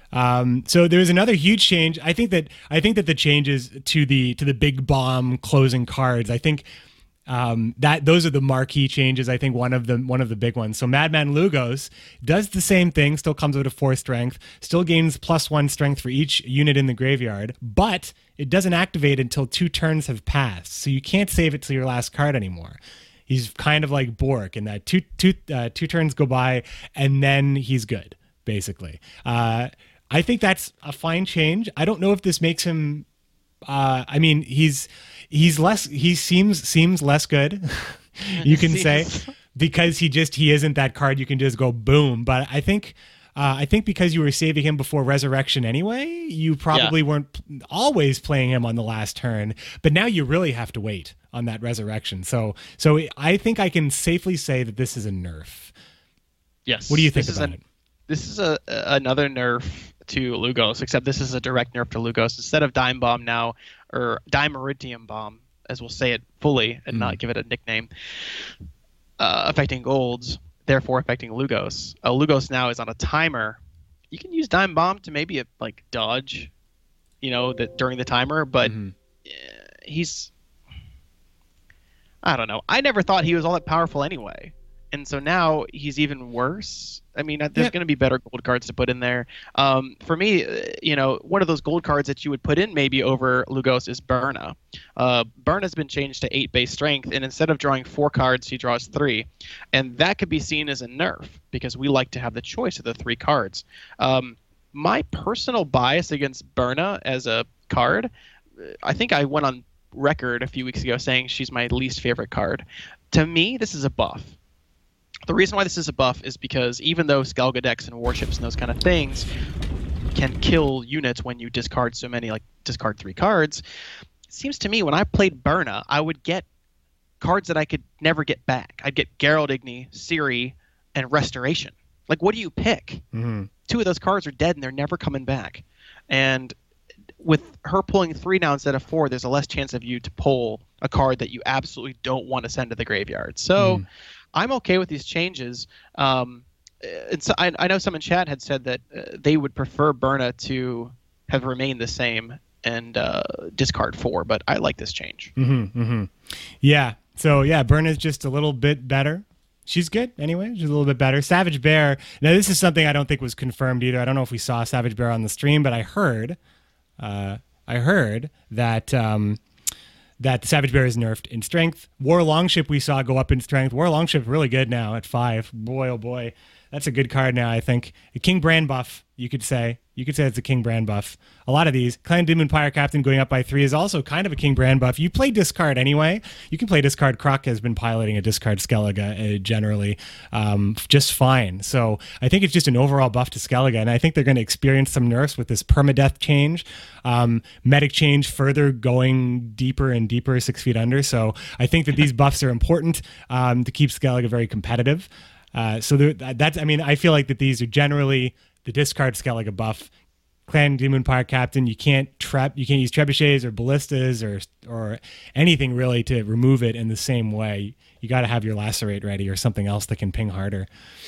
Um, so there's another huge change. I think that I think that the changes to the to the big bomb closing cards. I think. Um, that those are the marquee changes. I think one of the one of the big ones. So Madman Lugos does the same thing, still comes with a four strength, still gains plus one strength for each unit in the graveyard, but it doesn't activate until two turns have passed. So you can't save it till your last card anymore. He's kind of like Bork in that two two uh, two turns go by and then he's good, basically. Uh, I think that's a fine change. I don't know if this makes him. Uh, I mean, he's he's less. He seems seems less good. You can say because he just he isn't that card. You can just go boom. But I think uh, I think because you were saving him before Resurrection anyway, you probably yeah. weren't always playing him on the last turn. But now you really have to wait on that Resurrection. So so I think I can safely say that this is a nerf. Yes. What do you think this about is a, it? This is a another nerf to Lugos, except this is a direct nerf to Lugos. Instead of Dime Bomb now, or Dimeridium Bomb, as we'll say it fully and mm. not give it a nickname, uh, affecting golds, therefore affecting Lugos. Uh, Lugos now is on a timer. You can use Dime Bomb to maybe uh, like dodge, you know, that during the timer, but mm-hmm. uh, he's, I don't know. I never thought he was all that powerful anyway. And so now he's even worse. I mean, there's yep. going to be better gold cards to put in there. Um, for me, you know, one of those gold cards that you would put in maybe over Lugos is Berna. Uh, Berna's been changed to eight base strength, and instead of drawing four cards, he draws three. And that could be seen as a nerf because we like to have the choice of the three cards. Um, my personal bias against Berna as a card, I think I went on record a few weeks ago saying she's my least favorite card. To me, this is a buff. The reason why this is a buff is because even though Skellige decks and warships and those kind of things can kill units when you discard so many, like discard three cards, it seems to me when I played Berna, I would get cards that I could never get back. I'd get Gerald Igni, Ciri, and Restoration. Like, what do you pick? Mm-hmm. Two of those cards are dead and they're never coming back. And with her pulling three now instead of four, there's a less chance of you to pull a card that you absolutely don't want to send to the graveyard. So mm. I'm okay with these changes. Um, and so I, I know some in chat had said that uh, they would prefer Berna to have remained the same and uh, discard four, but I like this change. Mm-hmm, mm-hmm. Yeah. So yeah, Berna's just a little bit better. She's good anyway. She's a little bit better. Savage Bear. Now this is something I don't think was confirmed either. I don't know if we saw Savage Bear on the stream, but I heard, uh, I heard that. Um, that the Savage Bear is nerfed in strength. War Longship we saw go up in strength. War Longship really good now at five. Boy, oh boy. That's a good card now, I think. A King Bran buff, you could say. You could say it's a King Bran buff. A lot of these. Clan Demon Pyre Captain going up by three is also kind of a King Bran buff. You play discard anyway. You can play discard. Kruk has been piloting a discard Skellige uh, generally um, just fine. So I think it's just an overall buff to Skellige, and I think they're going to experience some nerfs with this permadeath change, um, medic change further going deeper and deeper, six feet under. So I think that these buffs are important um, to keep Skellige very competitive. Uh, so that's, I mean, I feel like that these are generally the discard Skellige buff. Clan Demon Pyre Captain, you can't trap, you can't use trebuchets or ballistas or or anything really to remove it in the same way. You got to have your lacerate ready or something else that can ping harder.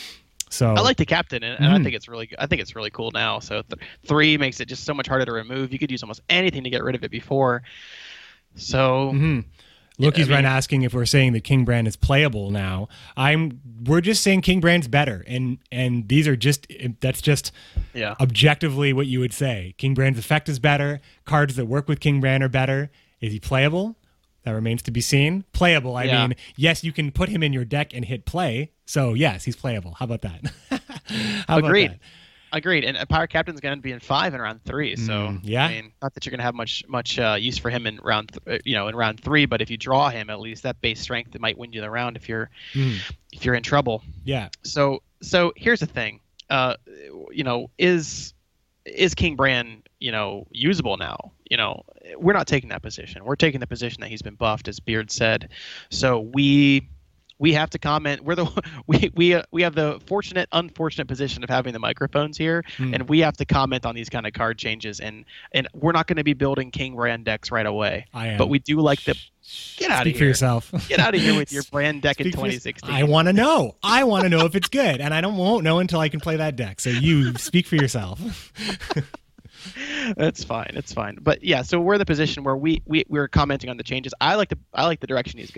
So I like the captain, and, and mm. I think it's really, I think it's really cool now. So th- three makes it just so much harder to remove. You could use almost anything to get rid of it before. So. Mm-hmm. Loki's right asking if we're saying that King Bran is playable now. I'm. We're just saying King Bran's better, and and these are just that's just yeah. objectively what you would say. King Bran's effect is better. Cards that work with King Bran are better. Is he playable? That remains to be seen. Playable. I yeah. mean, yes, you can put him in your deck and hit play. So yes, he's playable. How about that? How Agreed. About that? Agreed. And Pyre Captain's going to be in five in round three. So mm, yeah, I mean, not that you're going to have much much uh, use for him in round, th- you know, in round three. But if you draw him, at least that base strength that might win you the round if you're mm. if you're in trouble. Yeah. So so here's the thing. Uh, you know, is is King Bran, you know, usable now? You know, we're not taking that position. We're taking the position that he's been buffed, as Beard said. So we. We have to comment. We're the we we uh, we have the fortunate, unfortunate position of having the microphones here, mm. and we have to comment on these kind of card changes. And and we're not going to be building King Bran decks right away. I am. But we do like the get out of here. Speak for yourself. Get out of here with your Bran deck in twenty sixteen. I want to know. I want to know if it's good, and I don't won't know until I can play that deck. So you speak for yourself. That's fine. It's fine. But yeah, so we're in the position where we we we're commenting on the changes. I like the I like the direction he's going.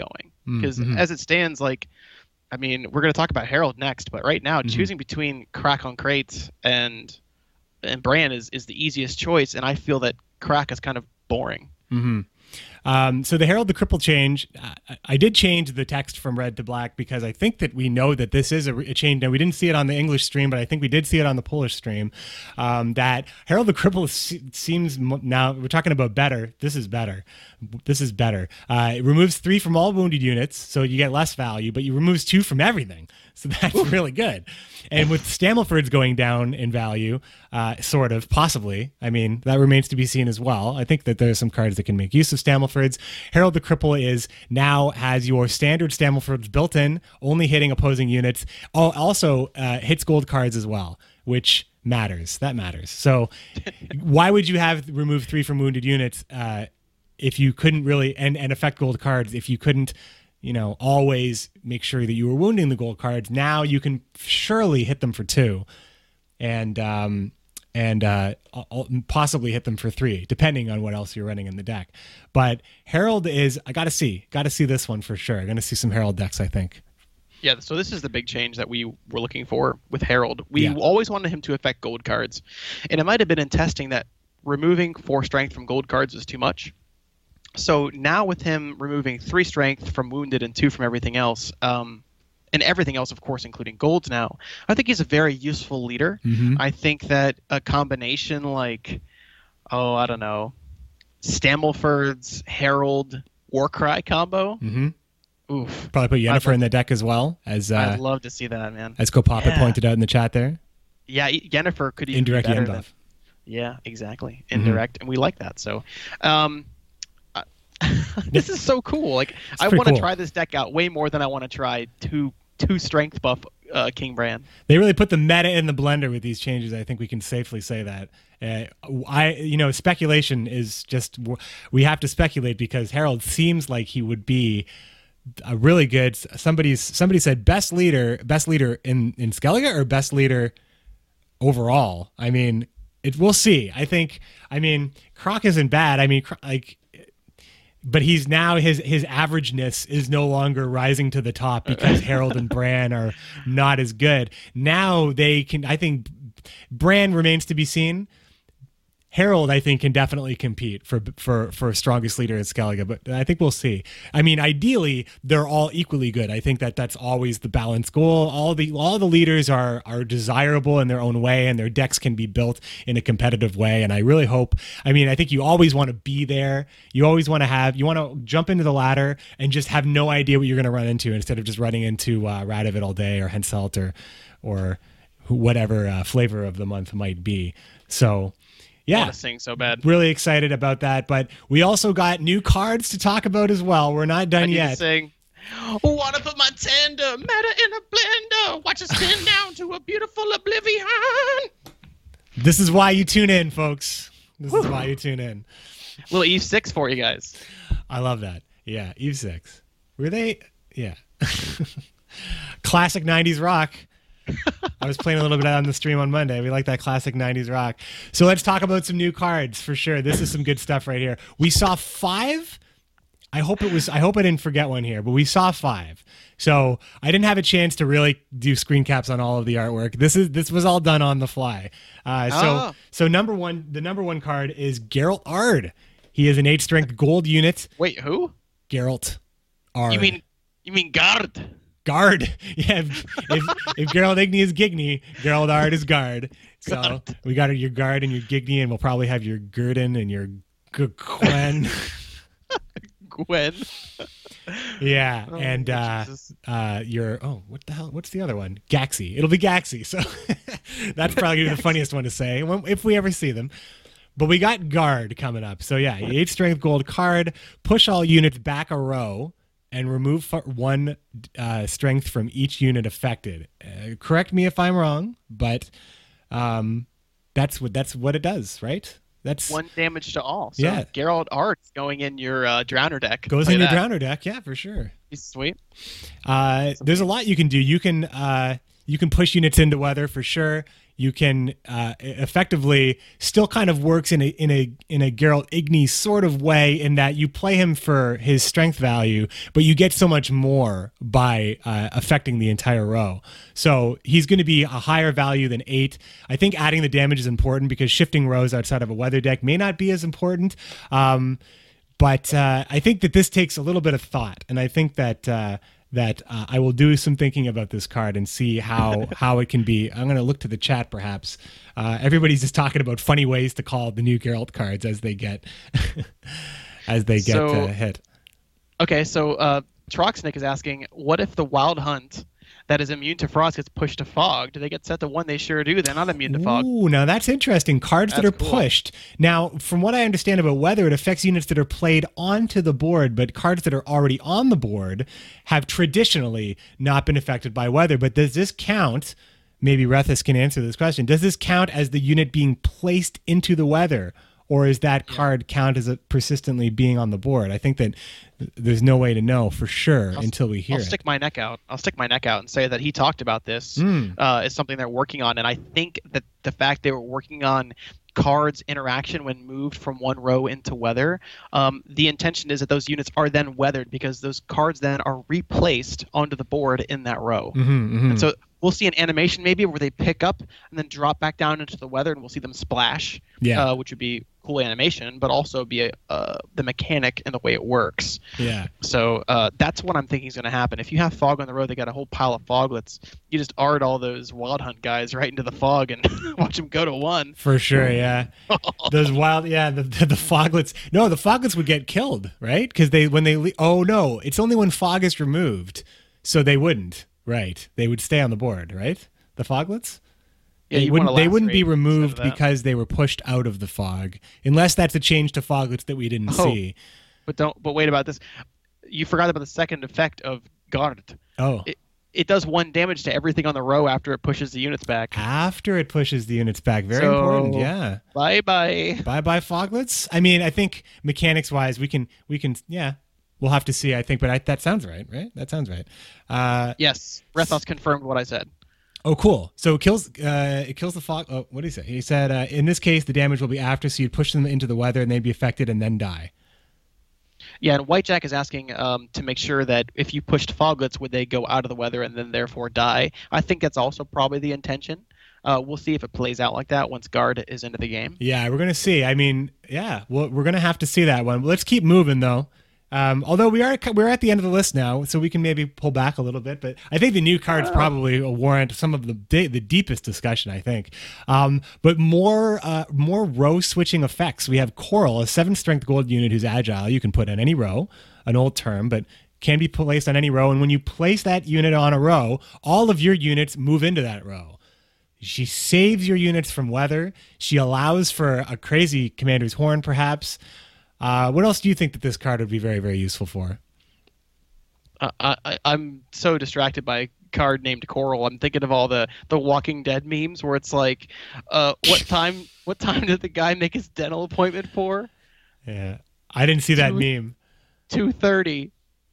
because mm-hmm. as it stands, like, I mean, we're going to talk about Herald next, but right now, mm-hmm. choosing between Crack on Crate and and Bran is, is the easiest choice, and I feel that Crack is kind of boring. Mm-hmm. Um, so the Herald the Cripple change, I, I did change the text from red to black because I think that we know that this is a, a change. Now, we didn't see it on the English stream, but I think we did see it on the Polish stream, um, that Herald the Cripple se- seems, now we're talking about better. This is better. This is better. Uh, it removes three from all wounded units, so you get less value, but you removes two from everything. So that's really good. And with Stammelford's going down in value, uh, sort of, possibly, I mean, that remains to be seen as well. I think that there are some cards that can make use of Stammelford's. Herald the Cripple is now has your standard Stammelford's built in, only hitting opposing units. Oh, also uh, hits gold cards as well, which matters. That matters. So why would you have remove three from wounded units uh, if you couldn't really, and, and affect gold cards if you couldn't, you know, always make sure that you were wounding the gold cards? Now you can surely hit them for two, and um, and uh, possibly hit them for three, depending on what else you're running in the deck. But Herald is, I gotta see, gotta see this one for sure. I'm gonna see some Herald decks, I think. Yeah, so this is the big change that we were looking for with Herald. We yeah. always wanted him to affect gold cards, and it might have been in testing that removing four strength from gold cards was too much. So now with him removing three strength from wounded and two from everything else, um, and everything else, of course, including golds now, I think he's a very useful leader. Mm-hmm. I think that a combination like, oh, I don't know, Stammelford's Herald Warcry combo. Mm-hmm. Oof. Probably put Yennefer in the deck as well, as uh, I'd love to see that, man. As Kopapa yeah. pointed out in the chat there. Yeah, Yennefer could even indirect be better yen buff. Than, yeah, exactly. Indirect, mm-hmm. and we like that. So, um, this is so cool. Like, it's I want to cool. try this deck out way more than I want to try two two strength buff uh, King Bran. They really put the meta in the blender with these changes. I think we can safely say that. Uh, I, you know, speculation is just, we have to speculate because Herald seems like he would be a really good. Somebody's somebody said best leader, best leader in in Skellige or best leader overall. I mean, it. We'll see. I think. I mean, Croc isn't bad. I mean, like. But he's now, his his averageness is no longer rising to the top because Herald and Bran are not as good. Now they can, I think Bran remains to be seen. Herald, I think, can definitely compete for for for strongest leader in Skellige, but I think we'll see. I mean, ideally, they're all equally good. I think that that's always the balanced goal. All the all the leaders are are desirable in their own way, and their decks can be built in a competitive way. And I really hope. I mean, I think you always want to be there. You always want to have. You want to jump into the ladder and just have no idea what you're going to run into, instead of just running into uh, Radovid all day or Henselt or or whatever uh, flavor of the month might be. So. Yeah, I want to sing so bad. Really excited about that. But we also got new cards to talk about as well. We're not done I need yet. To sing. Wanna put my tender matter in a blender. Watch it spin down to a beautiful oblivion. This is why you tune in, folks. This Woo. is why you tune in. Little Eve six for you guys. I love that. Yeah, Eve six. Were they? Yeah. Classic nineties rock. I was playing a little bit on the stream on Monday. We like that classic nineties rock. So let's talk about some new cards for sure. This is some good stuff right here. We saw five. I hope it was, I hope I didn't forget one here, but we saw five. So I didn't have a chance to really do screen caps on all of the artwork. This is, this was all done on the fly. Uh, so, oh. so number one, the number one card is Geralt Ard. He is an eight strength gold unit. Wait, who? Geralt Ard. You mean, you mean guard? Guard. Yeah, if, if, if Gerald Igni is Gigny, Gerald Ard is guard. So God. we got your guard and your Gigny, and we'll probably have your Gurdon and your G- Gwen. Gwen. Yeah, oh, and uh, uh, your, oh, what the hell? What's the other one? Gaxi. It'll be Gaxi. So that's probably gonna be the funniest one to say if we ever see them. But we got guard coming up. So yeah, eight strength gold card. Push all units back a row. And remove one uh, strength from each unit affected. Uh, correct me if I'm wrong, but um, that's what that's what it does, right? That's one damage to all. So yeah, Geralt Ard's going in your uh, Drowner deck. Goes Play in your that. Drowner deck, yeah, for sure. He's sweet. Uh, there's a lot you can do. You can uh, you can push units into weather for sure. you can uh, effectively still kind of works in a in a in a Geralt Igni sort of way, in that you play him for his strength value, but you get so much more by uh, affecting the entire row. So he's going to be a higher value than eight. I think adding the damage is important because shifting rows outside of a weather deck may not be as important. Um, but uh, I think that this takes a little bit of thought, and I think that. Uh, that uh, I will do some thinking about this card and see how how it can be. I'm going to look to the chat, perhaps. Uh, everybody's just talking about funny ways to call the new Geralt cards as they get as they get so, uh, hit. Okay, so uh, Troxnick is asking, what if the Wild Hunt that is immune to frost gets pushed to fog? Do they get set to one? They sure do. They're not immune to fog. Ooh, now that's interesting. Cards That's that are cool. pushed. Now, from what I understand about weather, it affects units that are played onto the board, but cards that are already on the board have traditionally not been affected by weather. But does this count? Maybe Rethus can answer this question. Does this count as the unit being placed into the weather? Or is that card count as it persistently being on the board? I think that there's no way to know for sure I'll, until we hear I'll it. stick my neck out. I'll stick my neck out and say that he talked about this Mm. uh, is something they're working on, and I think that the fact they were working on cards interaction when moved from one row into weather, um, the intention is that those units are then weathered because those cards then are replaced onto the board in that row. Mm-hmm, mm-hmm. And so we'll see an animation maybe where they pick up and then drop back down into the weather, and we'll see them splash, Yeah. uh, which would be cool animation, but also be a, uh, the mechanic and the way it works. Yeah. So uh, that's what I'm thinking is going to happen. If you have fog on the road, they got a whole pile of foglets. You just art all those Wild Hunt guys right into the fog and watch them go to one. For sure, yeah. Those wild, yeah, the, the the foglets. No, the foglets would get killed, right? Because they when they le- oh no, it's only when fog is removed, so they wouldn't, right? They would stay on the board, right? The foglets. Yeah, they you wouldn't. wanna They wouldn't be lacerate removed instead of that. because they were pushed out of the fog, unless that's a change to foglets that we didn't Oh. see. But don't. But wait about this. You forgot about the second effect of Guard. Oh, It, it does one damage to everything on the row after it pushes the units back. after it pushes the units back, very So- important. Yeah. Bye bye. Bye bye foglets. I mean, I think mechanics wise, we can we can yeah. We'll have to see. I think, but I, that sounds right. Right? That sounds right. Uh, Yes, Rethos confirmed what I said. Oh, cool. So it kills uh, it kills the fog. Oh, what did he say? He said, uh, in this case, the damage will be after, so you'd push them into the weather and they'd be affected and then die. Yeah, and White Jack is asking um, to make sure that if you pushed foglets, would they go out of the weather and then therefore die? I think that's also probably the intention. Uh, we'll see if it plays out like that once Guard is into the game. Yeah, we're going to see. I mean, yeah, well, we're going to have to see that one. Let's keep moving, though. Um, although we are we're at the end of the list now, so we can maybe pull back a little bit. But I think the new cards probably warrant some of the de- the deepest discussion. I think, um, but more uh, more row switching effects. We have Coral, a seven strength gold unit who's agile. You can put on any row, an old term, but can be placed on any row. And when you place that unit on a row, all of your units move into that row. She saves your units from weather. She allows for a crazy Commander's Horn, perhaps. Uh, what else do you think that this card would be very, very useful for? Uh, I, I'm so distracted by a card named Coral. I'm thinking of all the, the Walking Dead memes where it's like, uh, what time what time did the guy make his dental appointment for? Yeah, I didn't see that Two- meme. two thirty.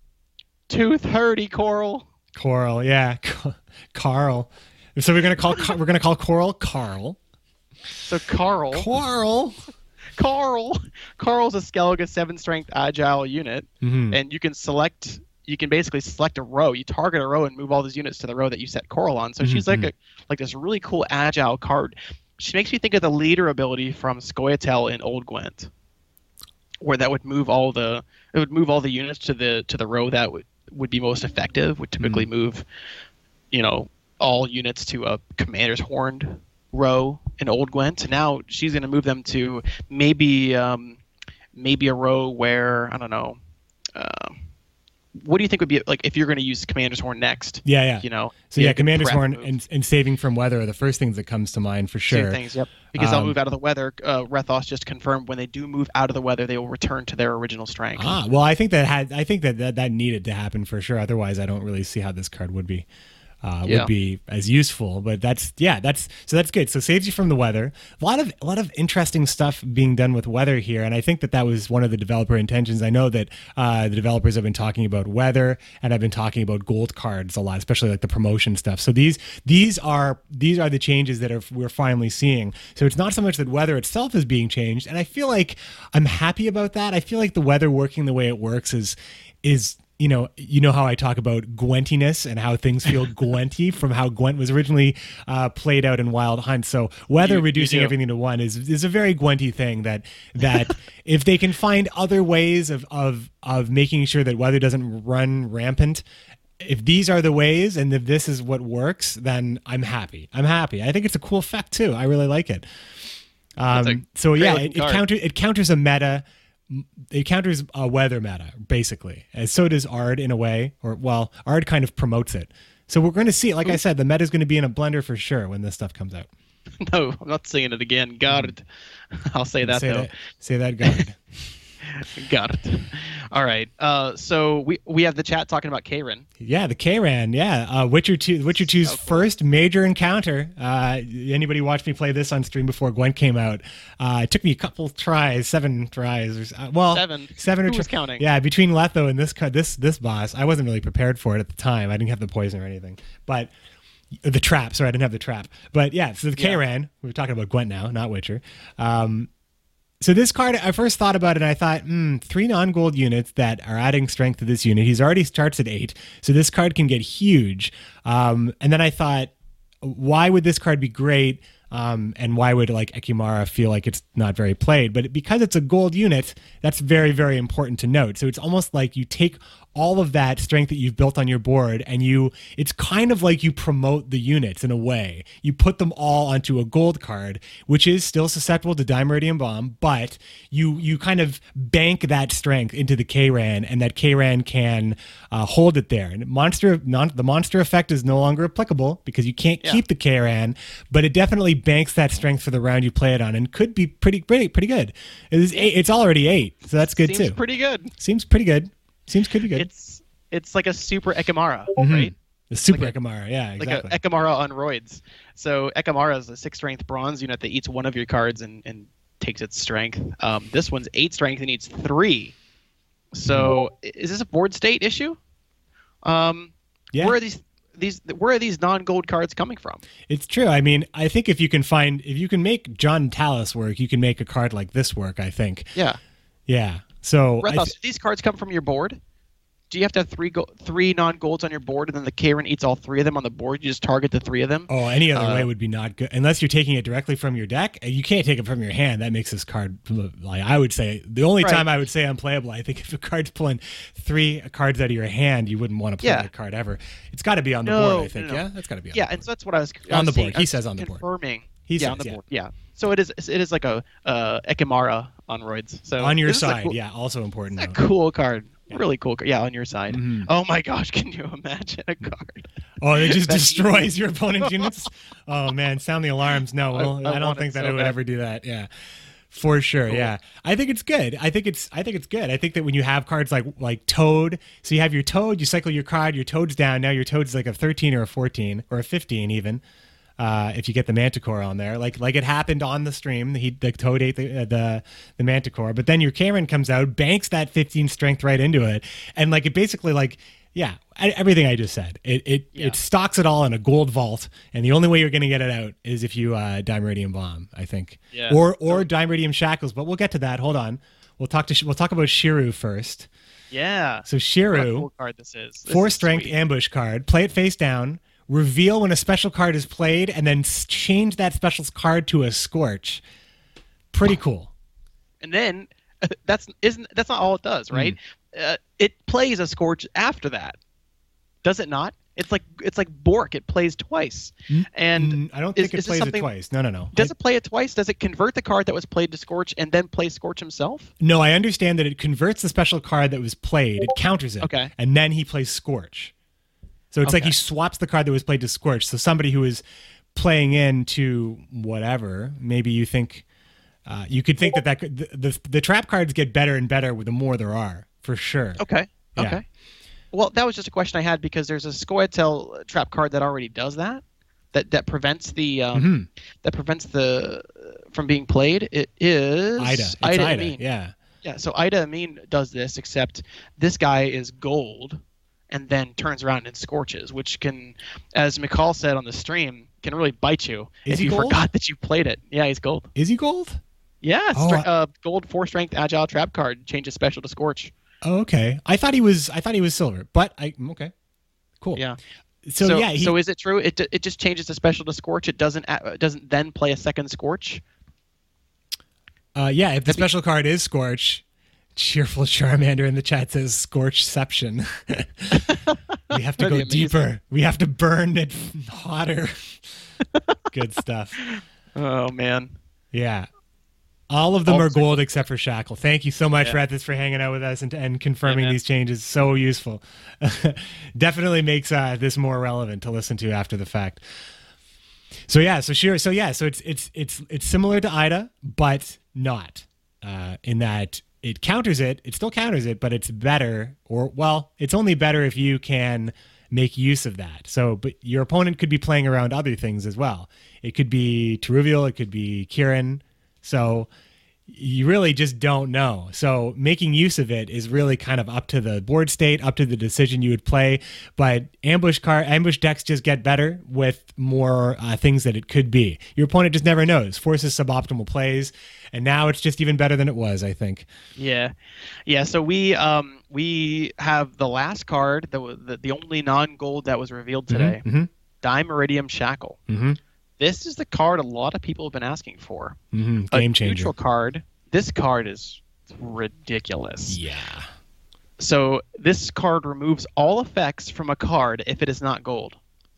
two thirty, Coral. Coral, yeah, Carl. So we're gonna call we're gonna call Coral Carl. So Carl. Coral. Carl. Carl's a Skellige seven strength agile unit, Mhm. and you can select. You can basically select a row. You target a row and move all those units to the row that you set Coral on. So she's like Mhm. a like this really cool agile card. She makes me think of the leader ability from Scoia'tael in Old Gwent, where that would move all the it would move all the units to the to the row that would would be most effective. Would typically move, you know, all units to a Commander's Horned row in Old Gwent. Now she's going to move them to maybe um, maybe a row where I don't know. Uh, what do you think would be like if you're going to use Commander's Horn next? Yeah, yeah. You know. So be yeah, a good Commander's prep Horn move. and, and saving from weather are the first things that comes to mind for Same sure. things, yep. Because they'll Um, move out of the weather. Uh, Rethos just confirmed when they do move out of the weather, they will return to their original strength. Ah, well, I think that had I think that, that that needed to happen for sure. Otherwise, I don't really see how this card would be uh, Yeah. would be as useful. But that's yeah, that's so that's good. So saves you from the weather. A lot of a lot of interesting stuff being done with weather here, and I think that that was one of the developer intentions. I know that uh, the developers have been talking about weather, and I've been talking about gold cards a lot, especially like the promotion stuff. So these these are these are the changes that are we're finally seeing. So it's not so much that weather itself is being changed, and I feel like I'm happy about that. I feel like the weather working the way it works is is you know, you know how I talk about Gwentiness and how things feel Gwenty from how Gwent was originally uh, played out in Wild Hunt. So weather You- you reducing do. everything to one is is a very Gwenty thing. That that if they can find other ways of of of making sure that weather doesn't run rampant. If these are the ways and if this is what works, then I'm happy. I'm happy. I think it's a cool effect too. I really like it. That's a Um, so great yeah, looking it, it card. counters it counters a meta. It counters a weather meta basically, and so does Ard in a way. Or well, Ard kind of promotes it. So we're going to see. Like I said, the meta is going to be in a blender for sure when this stuff comes out. No, I'm not saying it again. Got it. I'll say that say though. that. Say that, God. Got it. All right. Uh, so we we have the chat talking about Karen. Yeah, the K-Ran, yeah. Uh, Witcher two, Witcher two's So cool. first major encounter. Uh, anybody watched me play this on stream before Gwent came out? Uh, it took me a couple tries, seven tries. Or, s- uh, well, Seven. seven or Who was tr- counting? Yeah, between Letho and this co- this this boss, I wasn't really prepared for it at the time. I didn't have the poison or anything, but the trap. Sorry, I didn't have the trap. But yeah, so the Yeah. K-Ran. We're talking about Gwent now, not Witcher. Um, So this card, I first thought about it and I thought, hmm, three non-gold units that are adding strength to this unit. He's already starts at eight, so this card can get huge. Um, and then I thought, why would this card be great? Um, and why would like Ekimara feel like it's not very played? But because it's a gold unit, that's very, very important to note. So it's almost like you take all of that strength that you've built on your board and you, it's kind of like you promote the units in a way. You put them all onto a gold card, which is still susceptible to Dimeridium Bomb, but you you kind of bank that strength into the K-Ran, and that K-Ran can uh, hold it there. And monster, non, the monster effect is no longer applicable because you can't Yeah. keep the K-Ran, but it definitely banks that strength for the round you play it on, and could be pretty pretty pretty good. It's eight, it's already eight, so that's good Seems too. pretty good. Seems pretty good. Seems could be good. It's it's like a super Ekimara, Mhm. right? The Super like a- Ekimara, yeah, Like exactly. a Ekimara on roids. So Ekimara is a six strength bronze unit that eats one of your cards and, and takes its strength. Um, this one's eight strength and eats three. So Mm-hmm. is this a board state issue? Um, Yeah. Where are these these where are these non gold cards coming from? It's true. I mean, I think if you can find, if you can make John Tallis work, you can make a card like this work, I think. Yeah. Yeah. So I Rethos, th- do these cards come from your board? Do you have to have three go- three non golds on your board, and then the Karen eats all three of them on the board? You just target the three of them. oh, any other Uh, way would be not good. Unless you're taking it directly from your deck. You can't take it from your hand. That makes this card, like I would say, the only Right. time I would say unplayable, I think if a card's pulling three cards out of your hand, you wouldn't want to play Yeah. that card ever. It's got to be on the No, board, I think. no, no. Yeah, that's got to be on Yeah, the and board. so that's what I was I On was the saying- board. I He was says on the board. confirming. He yeah, says, on the yeah. board. Yeah. So it is. It is like a uh, Ekimara on roids. So On your this is a side, cool- yeah, also important. A though. cool card. Really cool. card. Yeah, on your side. Mhm. Oh my gosh, can you imagine a card? Oh, it just That's destroys your opponent's units? Oh, man. Sound the alarms. No, well, I I, don't want think it that so it would bad. ever do that. Yeah. For sure. Cool. Yeah. I think it's good. I think it's I think it's good. I think that when you have cards like like Toad, so you have your Toad, you cycle your card, your Toad's down. Now your Toad's like a thirteen or a fourteen or a fifteen even. Uh, if you get the Manticore on there, like like it happened on the stream, he the Toad ate the uh, the the Manticore, but then your Karen comes out, banks that fifteen strength right into it, and like it basically like yeah, e- everything I just said, it it, Yeah. it stocks it all in a gold vault, and the only way you're going to get it out is if you uh, Dimeridium Bomb, I think, Yeah. or or Dimeridium Shackles. But we'll get to that. Hold on, we'll talk to we'll talk about Shiru first. Yeah. So What a Shiru. cool card this is. This Four is strength sweet. ambush card. Play it face down. Reveal when a special card is played, and then s- change that special card to a Scorch. Pretty cool. And then that's isn't that's not all it does, Hmm. right? Uh, it plays a scorch after that. Does it not? It's like it's like Bork. It plays twice. And Mm, I don't is- think it is this plays it something- twice. No, no, no. does I- it play it twice? Does it convert the card that was played to Scorch and then play Scorch himself? No, I understand that it converts the special card that was played. It counters it. Okay. And then he plays Scorch. So it's like Okay. he swaps the card that was played to Scorch. So somebody who is playing into whatever, maybe you think uh, you could think that that could, the, the the trap cards get better and better with the more there are, for sure. Okay. Yeah. Okay. Well, that was just a question I had because there's a Scoia'tael trap card that already does that. That that prevents the um, mm-hmm. that prevents the uh, from being played. It is Ida. It's Ida, Ida. Amin. Yeah. Yeah. So Ida Amin does this, except this guy is gold, and then turns around and scorches, which can, as McCall said on the stream, can really bite you Is if he you gold? forgot that you played it. Yeah, he's gold. Is he gold? Yeah, Oh, stra- uh, gold four strength agile trap card changes special to scorch. Oh, okay. I thought he was. I thought he was silver, but I okay. Cool. Yeah. So, So, yeah. He, so is it true? It it just changes the special to scorch. It doesn't uh, it doesn't then play a second scorch. uh, yeah. If the special card is Scorch, Cheerful Charmander in the chat says Scorchception. We have to That'd go be amazing. deeper. We have to burn it hotter. Good stuff. Oh man. Yeah. All of them All are the- gold except for Shackle. Thank you so much, Yeah. Rethis, for hanging out with us and, and confirming Yeah, man. these changes. So useful. Definitely makes uh, this more relevant to listen to after the fact. So yeah, so sure, so yeah, so it's it's it's it's similar to Ida, but not uh, in that it counters it. It still counters it, but it's better, or well, it's only better if you can make use of that. So, but your opponent could be playing around other things as well. It could be Teruvial, it could be Kieran. So you really just don't know. So making use of it is really kind of up to the board state, up to the decision you would play. But ambush car ambush decks just get better with more uh, things that it could be. Your opponent just never knows. Forces suboptimal plays, and now it's just even better than it was, I think. Yeah, yeah. So we um we have the last card, the the, the only non-gold that was revealed today, Mm-hmm. Dimeridium Shackle. Mm-hmm. This is the card a lot of people have been asking for. Mm-hmm. A Game changer. neutral card. This card is ridiculous. Yeah. So this card removes all effects from a card if it is not gold.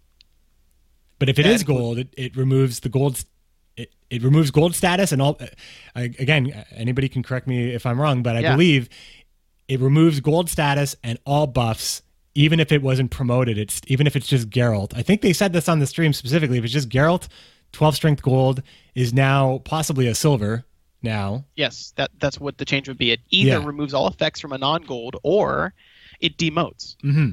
But if it That is gold, it, it removes the gold. It, it removes gold status and all. Uh, again, anybody can correct me if I'm wrong, but I Yeah. believe it removes gold status and all buffs, even if it wasn't promoted. It's even if it's just Geralt. I think they said this on the stream specifically. If it's just Geralt, twelve strength gold is now possibly a silver. Now, Yes, that that's what the change would be. It either Yeah. removes all effects from a non-gold or it demotes. mm-hmm.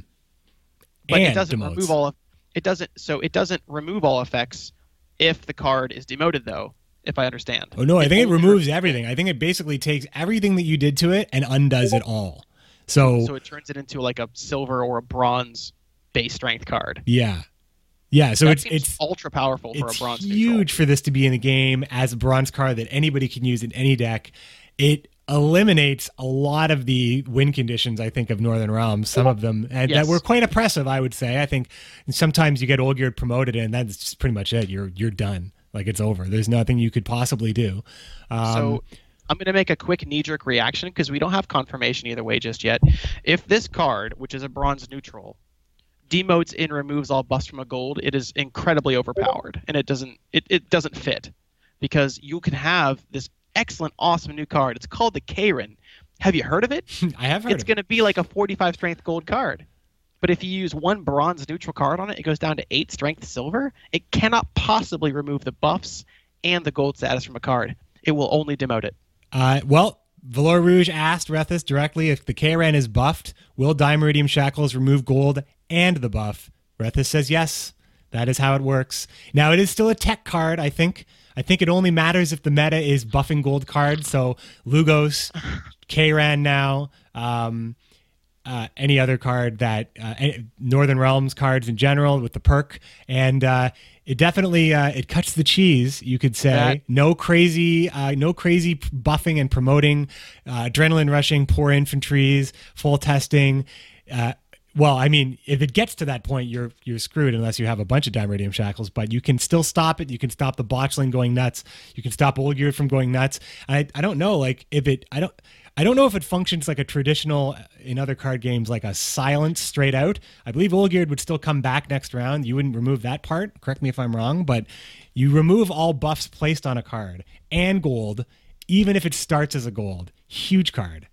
But and it doesn't demotes. remove all. It doesn't. So it doesn't remove all effects if the card is demoted, though. If I understand. Oh no, I think it only removes everything. I think it basically takes everything that you did to it and undoes it all. So, So it turns it into like a silver or a bronze base strength card. yeah, yeah. So That it's seems it's ultra powerful for a it's bronze huge neutral. for this to be in the game as a bronze card that anybody can use in any deck. It eliminates a lot of the win conditions, I think, of Northern Realms, some of them, and Yes. that were quite oppressive, I would say. I think sometimes you get Olgierd promoted and that's just pretty much it. You're you're done. Like it's over. There's nothing you could possibly do. Um, So I'm going to make a quick knee-jerk reaction because we don't have confirmation either way just yet. If this card, which is a bronze neutral, demotes and removes all buffs from a gold, it is incredibly overpowered, and it doesn't it, it doesn't fit because you can have this excellent, awesome new card. It's called the Karen. Have you heard of it? I have heard It's of going to be like a forty-five strength gold card. But if you use one bronze neutral card on it, it goes down to eight strength silver. It cannot possibly remove the buffs and the gold status from a card. It will only demote it. Uh, well, Valor Rouge asked Rethis directly if the Karen is buffed, will Dimeridium Shackles remove gold and the buff? Rethis says yes. That is how it works. Now, it is still a tech card, I think. I think it only matters if the meta is buffing gold cards. So Lugos, Karen now, um, uh, any other card that uh, any- Northern Realms cards in general with the perk, and uh, it definitely uh, it cuts the cheese. You could say That- no crazy, uh, no crazy buffing and promoting, uh, adrenaline rushing, poor infantries, full testing. Uh, well, I mean, if it gets to that point, you're you're screwed unless you have a bunch of Dimeridium Shackles. But you can still stop it. You can stop the botchling going nuts. You can stop Olgierd from going nuts. I I don't know, like if it I don't. I don't know if it functions like a traditional, in other card games, like a silence straight out. I believe Olgierd would still come back next round. You wouldn't remove that part. Correct me if I'm wrong, but you remove all buffs placed on a card and gold, even if it starts as a gold. Huge card.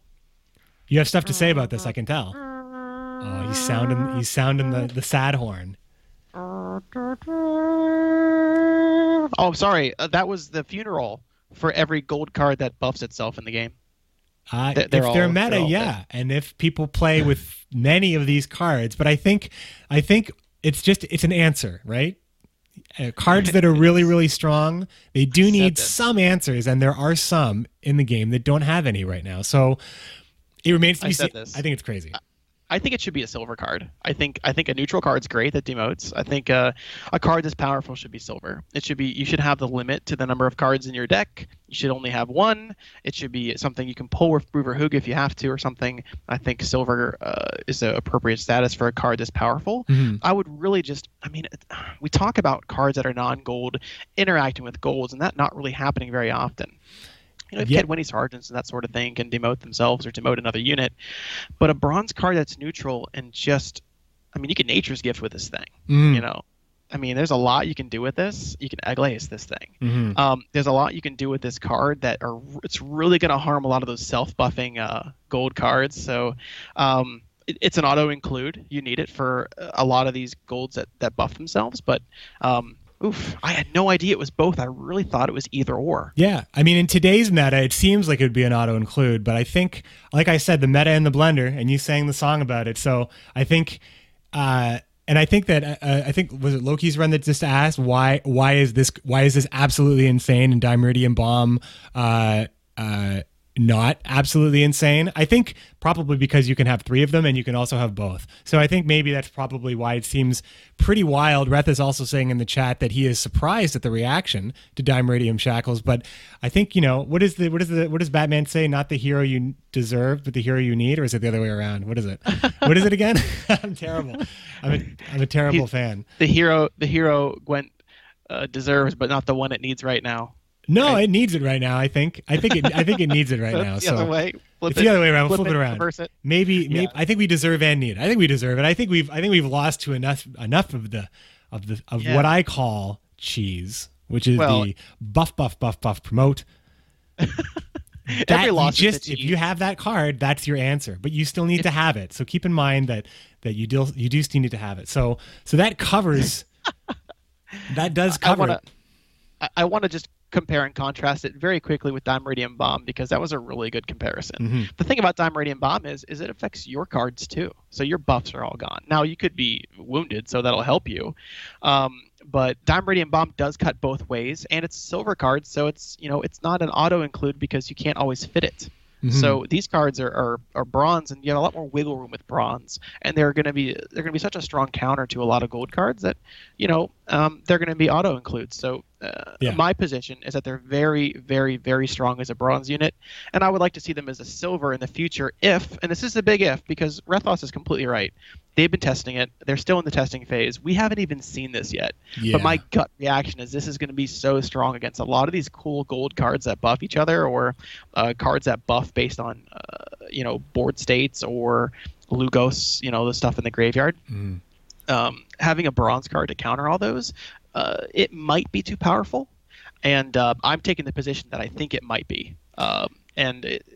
You have stuff to say about this, I can tell. Oh, he's sounding, he's sounding the, the sad horn. Oh, sorry. Uh, that was the funeral for every gold card that buffs itself in the game. Uh, they're, if they're they're all, meta, they're all yeah, fit. and if people play with many of these cards, but I think, I think it's just it's an answer, right? Uh, cards that are really, really strong, they do need this. some answers, and there are some in the game that don't have any right now. So it remains to I be said seen. this. I think it's crazy. I think it should be a silver card. I think I think a neutral card's great that demotes. I think uh, a card that's powerful should be silver. It should be you should have the limit to the number of cards in your deck. You should only have one. It should be something you can pull with Brew Hug if you have to or something. I think silver uh, is the appropriate status for a card that's powerful. Mm-hmm. I would really just I mean we talk about cards that are non-gold interacting with golds and that not really happening very often. You know, if Yeah. Kid Winnie Sergeants and that sort of thing can demote themselves or demote another unit. But a bronze card that's neutral and just, I mean, you can Nature's Gift with this thing. Mm. You know, I mean, there's a lot you can do with this. You can Eglace this thing. Mm-hmm. Um, there's a lot you can do with this card that are, it's really going to harm a lot of those self-buffing uh, gold cards. So um, it, it's an auto-include. You need it for a lot of these golds that, that buff themselves. But um, oof, I had no idea it was both. I really thought it was either or. Yeah, I mean, in today's meta, it seems like it would be an auto include, but I think, like I said, the meta in the blender, and you sang the song about it. So I think, uh, and I think that uh, I think was it Loki's run that just asked why why is this why is this absolutely insane and Dimeridium Bomb uh, uh, not absolutely insane? I think probably because you can have three of them and you can also have both. So I think maybe that's probably why it seems pretty wild. Reth is also saying in the chat that he is surprised at the reaction to Dimeridium Shackles, but I think, you know, what is the what is the what does Batman say? Not the hero you deserve, but the hero you need, or is it the other way around? What is it? What is it again? I'm terrible. I'm a, I'm a terrible He's- fan. The hero, the hero Gwent uh, deserves, but not the one it needs right now. No, Right. it needs it right now. I think. I think it. I think it needs it right now. That's So the other way. Flip it's the other way around. We'll flip flip it around. reverse it. Maybe, Yeah. maybe. I think we deserve and need it. I think we deserve it. I think we've. I think we've lost to enough. Enough of the, of the, of Yeah. what I call cheese, which is Well- the buff, buff, buff, buff, promote. That Every you loss is just the if cheese. you have that card, that's your answer. But you still need to have it. So keep in mind that that you do you do still need to have it. So so that covers. That does I cover. want it. to. I, I want to just compare and contrast it very quickly with Dimeridium Bomb because that was a really good comparison. Mm-hmm. The thing about Dimeridium Bomb is, is it affects your cards too. So your buffs are all gone. Now you could be wounded, so that'll help you. Um, but Dimeridium Bomb does cut both ways, and it's a silver card, so it's you know it's not an auto include because you can't always fit it. Mhm. So these cards are, are, are bronze, and you have a lot more wiggle room with bronze, and they're going to be they're going to be such a strong counter to a lot of gold cards that you know um, they're going to be auto includes. So uh, Yeah. my position is that they're very very very strong as a bronze unit, and I would like to see them as a silver in the future if, and this is a big if because Rethos is completely right. They've been testing it. They're still in the testing phase. We haven't even seen this yet. Yeah. But my gut reaction is this is going to be so strong against a lot of these cool gold cards that buff each other, or uh, cards that buff based on, uh, you know, board states or Lugos, you know, the stuff in the graveyard. Mhm. Um, having a bronze card to counter all those, uh, it might be too powerful. And uh, I'm taking the position that I think it might be. Um, and it,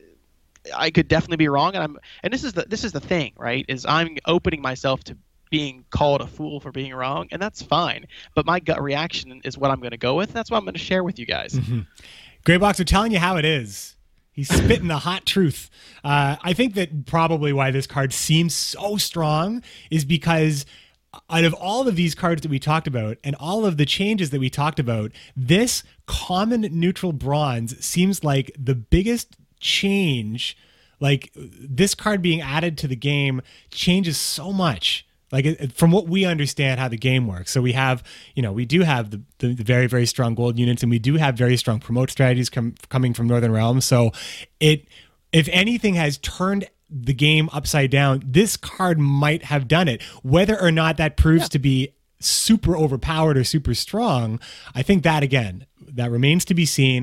I could definitely be wrong, and I'm and this is the this is the thing, right? Is I'm opening myself to being called a fool for being wrong, and that's fine. But my gut reaction is what I'm going to go with. That's what I'm going to share with you guys. Mm-hmm. Graybox are telling you how it is. He's spitting the hot truth. Uh, I think that probably why this card seems so strong is because out of all of these cards that we talked about and all of the changes that we talked about, this common neutral bronze seems like the biggest change. Like this card being added to the game changes so much. Like it- from what we understand how the game works. So we have, you know, we do have the, the, the very, very strong gold units, and we do have very strong promote strategies com- coming from Northern Realms. So it, if anything has turned the game upside down, this card might have done it. Whether or not that proves to be super overpowered or super strong, I think that again, that remains to be seen.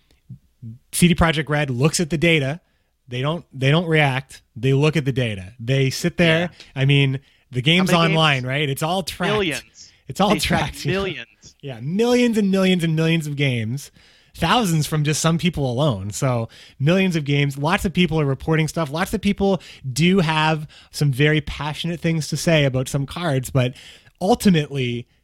C D Projekt Red looks at the data. They don't they don't react. They look at the data. They sit there. Yeah. I mean, the game's many online, games? right? It's all tracked. Millions. It's all They track tracked. millions. Yeah, millions and millions and millions of games. Thousands from just some people alone. So millions of games. Lots of people are reporting stuff. Lots of people do have some very passionate things to say about some cards, but ultimately,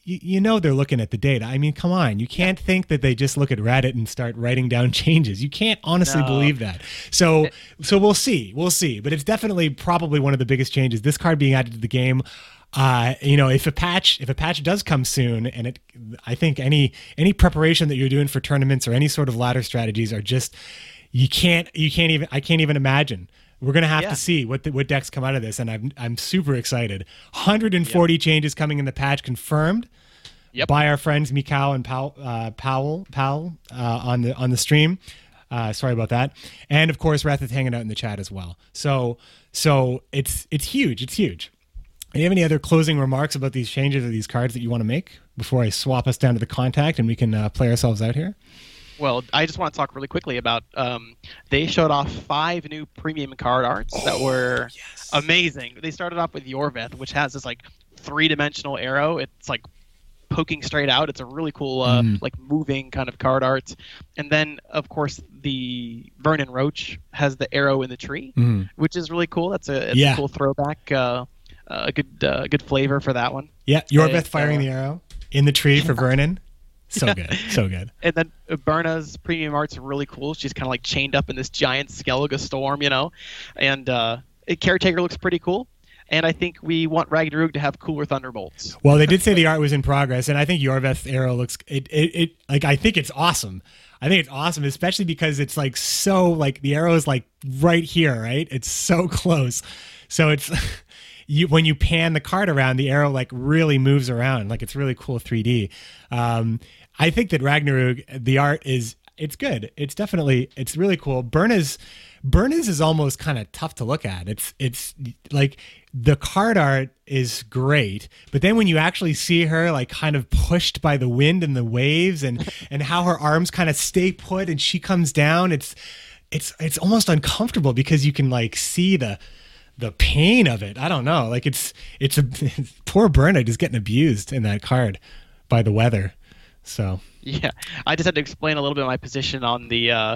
you, you know they're looking at the data. I mean, come on. You can't think that they just look at Reddit and start writing down changes. You can't honestly No. believe that. So so we'll see. We'll see. But it's definitely probably one of the biggest changes. This card being added to the game. Uh, you know, if a patch if a patch does come soon, and it, I think any any preparation that you're doing for tournaments or any sort of ladder strategies are just you can't you can't even I can't even imagine. We're gonna have Yeah. to see what the, what decks come out of this, and I'm I'm super excited. one hundred forty yep. changes coming in the patch confirmed Yep. by our friends Mikau and Powell uh, Powell Powell uh, on the on the stream. Uh, sorry about that, and of course Wrath is hanging out in the chat as well. So so it's it's huge. It's huge. Do you have any other closing remarks about these changes or these cards that you want to make before I swap us down to the contact and we can uh, play ourselves out here? Well, I just want to talk really quickly about um, they showed off five new premium card arts oh, that were yes. amazing. They started off with Yorveth, which has this like three-dimensional arrow. It's like poking straight out. It's a really cool uh, mm. like moving kind of card art. And then, of course, the Vernon Roach has the arrow in the tree, mm. which is really cool. That's a, it's yeah. a cool throwback. Uh, Uh, a good uh, good flavor for that one. Yeah, Yorveth firing uh, the arrow in the tree for Vernon. So yeah. good, so good. And then Berna's premium art's really cool. She's kind of like chained up in this giant Skellige storm, you know. And uh, Caretaker looks pretty cool. And I think we want Ragnarok to have cooler Thunderbolts. Well, they did say the art was in progress, and I think Yorveth's arrow looks it, it it like I think it's awesome. I think it's awesome, especially because it's like so like the arrow is like right here, right? It's so close. So it's You, when you pan the card around, the arrow like really moves around. Like it's really cool three D. Um, I think that Ragnarok, the art is, it's good. It's definitely, it's really cool. Berna's, Berna's is almost kind of tough to look at. It's, it's like the card art is great, but then when you actually see her like kind of pushed by the wind and the waves and, and how her arms kind of stay put and she comes down, it's, it's, it's almost uncomfortable because you can like see the, the pain of it. I don't know. Like it's it's a poor Berna just getting abused in that card by the weather. So yeah, I just had to explain a little bit of my position on the uh,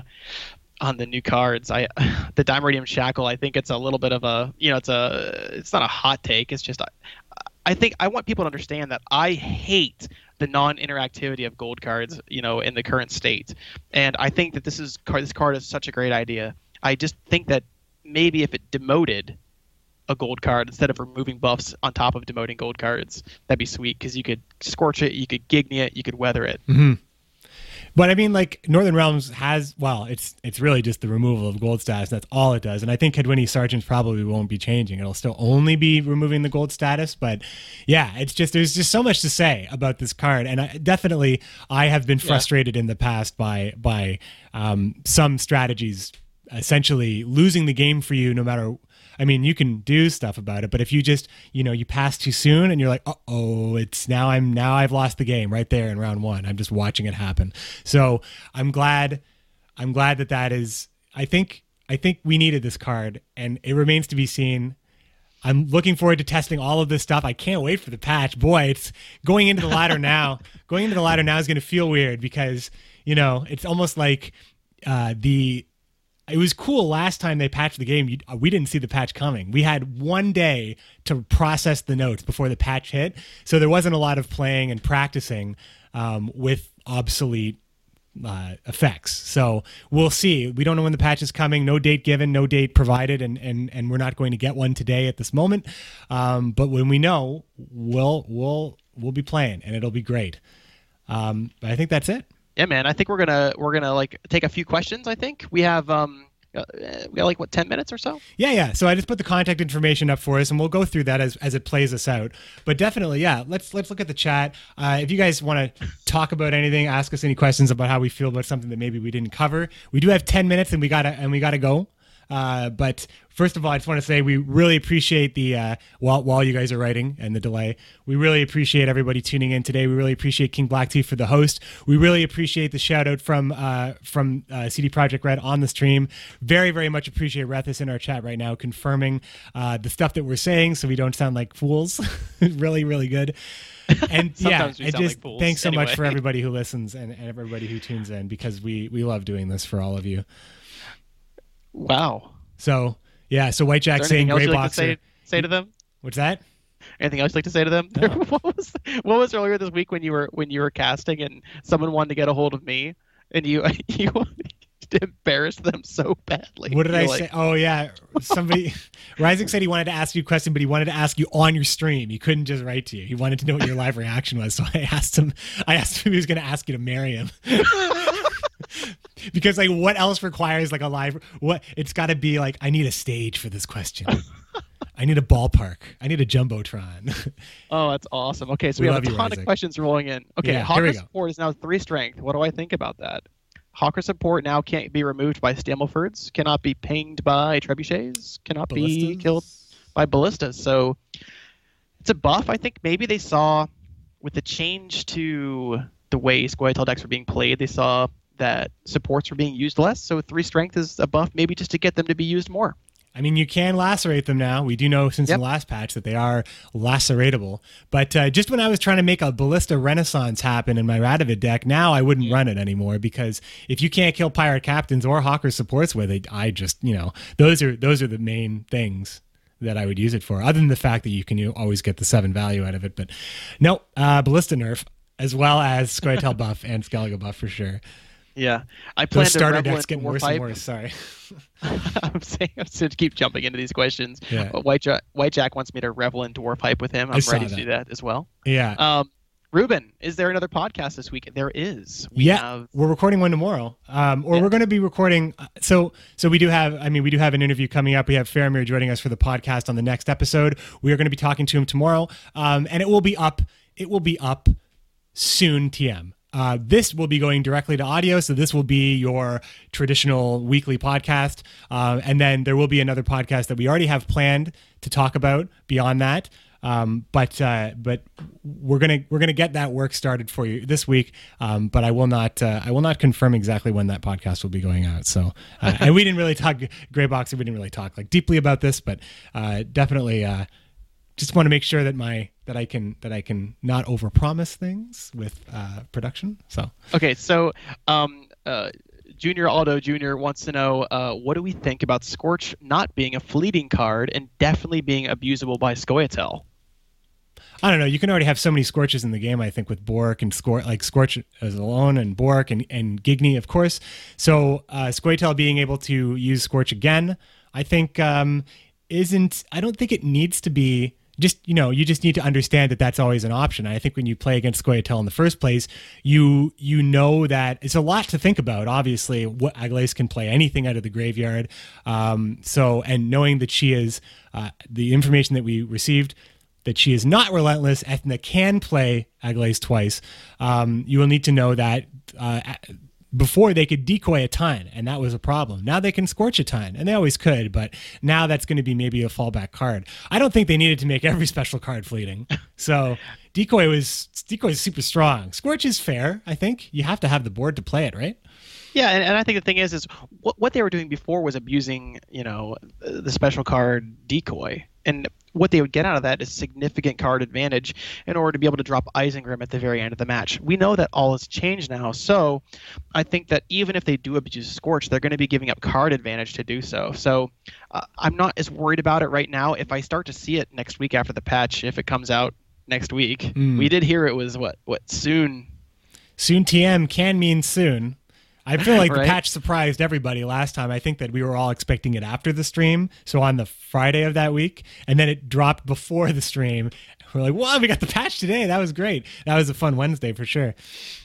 on the new cards. I the Dimeridium Shackle. I think it's a little bit of a you know it's a it's not a hot take. It's just I, I think I want people to understand that I hate the non-interactivity of gold cards. You know, in the current state, and I think that this is this card is such a great idea. I just think that maybe if it demoted a gold card instead of removing buffs on top of demoting gold cards, that'd be sweet because you could scorch it, you could Gigny it, you could weather it. Mm-hmm. But I mean, like Northern Realms has, well, it's it's really just the removal of gold status. That's all it does. And I think Hedwini Sergeants probably won't be changing. It'll still only be removing the gold status. But yeah, it's just there's just so much to say about this card. And I, definitely, I have been frustrated yeah. in the past by by um, some strategies essentially losing the game for you no matter. I mean, you can do stuff about it, but if you just, you know, you pass too soon and you're like, uh oh, it's now I'm now I've lost the game right there in round one. I'm just watching it happen. So I'm glad, I'm glad that that is. I think I think we needed this card, and it remains to be seen. I'm looking forward to testing all of this stuff. I can't wait for the patch. Boy, it's going into the ladder now. Going into the ladder now is going to feel weird because you know it's almost like uh, the. It was cool last time they patched the game. You, we didn't see the patch coming. We had one day to process the notes before the patch hit. So there wasn't a lot of playing and practicing um, with obsolete uh, effects. So we'll see. We don't know when the patch is coming. No date given, no date provided, and and and we're not going to get one today at this moment. Um, but when we know, we'll we'll we'll be playing, and it'll be great. Um, but I think that's it. Yeah, man. I think we're gonna we're gonna like take a few questions. I think we have um uh, we got like what ten minutes or so. Yeah, yeah. So I just put the contact information up for us, and we'll go through that as as it plays us out. But definitely, yeah. Let's let's look at the chat. Uh, if you guys want to talk about anything, ask us any questions about how we feel about something that maybe we didn't cover. We do have ten minutes, and we gotta and we gotta go. Uh, but first of all, I just want to say we really appreciate the uh, while while you guys are writing and the delay. We really appreciate everybody tuning in today. We really appreciate King Blacktooth for the host. We really appreciate the shout out from uh, from uh, C D Projekt Red on the stream. Very very much appreciate Rethis in our chat right now confirming uh, the stuff that we're saying, so we don't sound like fools. really really good. And yeah, and just like thanks so anyway. much for everybody who listens and, and everybody who tunes in because we we love doing this for all of you. Wow. So yeah, so White Jack saying Gray like Boxer. Say, say to them. What's that? Anything else you'd like to say to them? No. what was what was earlier this week when you were when you were casting and someone wanted to get a hold of me and you you embarrassed them so badly? What did You're I like, say? Oh yeah, somebody. Rising said he wanted to ask you a question, but he wanted to ask you on your stream. He couldn't just write to you. He wanted to know what your live reaction was. So I asked him. I asked him if he was going to ask you to marry him. Because like, what else requires like a live? What it's got to be like. I need a stage for this question. I need a ballpark. I need a jumbotron. Oh, that's awesome. Okay, so We we, love have a you, ton Isaac. of questions rolling in. Okay, Yeah, here Hawker we go. support is now three strength. What do I think about that? Hawker support now can't be removed by Stamelfords, cannot be pinged by trebuchets, cannot be Ballistas? killed by ballistas. So it's a buff. I think maybe they saw with the change to the way Scoia'tael decks were being played, they saw that supports were being used less. So three strength is a buff, maybe just to get them to be used more. I mean, you can lacerate them now. We do know since Yep. the last patch that they are laceratable. But uh, just when I was trying to make a Ballista Renaissance happen in my Radovid deck, now I wouldn't run it anymore because if you can't kill Pirate Captains or Hawker supports with it, I just, you know, those are those are the main things that I would use it for, other than the fact that you can you always get the seven value out of it. But no, uh, Ballista nerf, as well as Scoia'tael buff and Skellige buff for sure. Yeah, I plan Those to starter revel decks in getting worse and Warpipe. worse. Sorry. I'm saying I'm to keep jumping into these questions. Yeah. But White, ja- White Jack wants me to revel in Dwarf Hype with him. I I'm saw ready to that. do that as well. Yeah. Um, Ruben, is there another podcast this week? There is. We yeah, have- we're recording one tomorrow, um, or Yeah. we're going to be recording. uh, So, so we do have. I mean, we do have an interview coming up. We have Faramir joining us for the podcast on the next episode. We are going to be talking to him tomorrow, um, and it will be up. It will be up soon. T M. Uh, this will be going directly to audio, so this will be your traditional weekly podcast, uh, and then there will be another podcast that we already have planned to talk about beyond that. Um, but uh, but we're gonna we're gonna get that work started for you this week. Um, but I will not uh, I will not confirm exactly when that podcast will be going out. So uh, and we didn't really talk Gray Box. We didn't really talk like deeply about this, but uh, definitely uh, just want to make sure that my that I can that I can not overpromise things with uh, production. So Okay, so um, uh, Junior Aldo Junior wants to know uh, what do we think about Scorch not being a fleeting card and definitely being abusable by Scoia'tael? I don't know. You can already have so many Scorches in the game, I think, with Bork and Scor- like Scorch as alone and Bork and, and Gigny, of course. So uh, Scoia'tael being able to use Scorch again, I think um, isn't, I don't think it needs to be just, you know, you just need to understand that that's always an option. I think when you play against Scoia'tael in the first place, you you know that it's a lot to think about. Obviously, what Aglace can play anything out of the graveyard. Um, so, and knowing that she is, uh, the information that we received, that she is not relentless, Ethna can play Aglace twice, um, you will need to know that uh, before they could decoy a ton, and that was a problem. Now they can Scorch a ton, and they always could, but now that's going to be maybe a fallback card. I don't think they needed to make every special card fleeting. So decoy was decoy is super strong. Scorch is fair, I think. You have to have the board to play it, right? Yeah, and, and I think the thing is, is what what they were doing before was abusing, you know, the special card decoy, and what they would get out of that is significant card advantage in order to be able to drop Isengrim at the very end of the match. We know that all has changed now, so I think that even if they do abuse Scorch, they're going to be giving up card advantage to do so. So uh, I'm not as worried about it right now. If I start to see it next week after the patch, if it comes out next week, Mm. we did hear it was what what soon. Soon T M can mean soon. I feel like Right. the patch surprised everybody last time. I think that we were all expecting it after the stream, so on the Friday of that week, and then it dropped before the stream. We're like, wow, we got the patch today. That was great. That was a fun Wednesday for sure.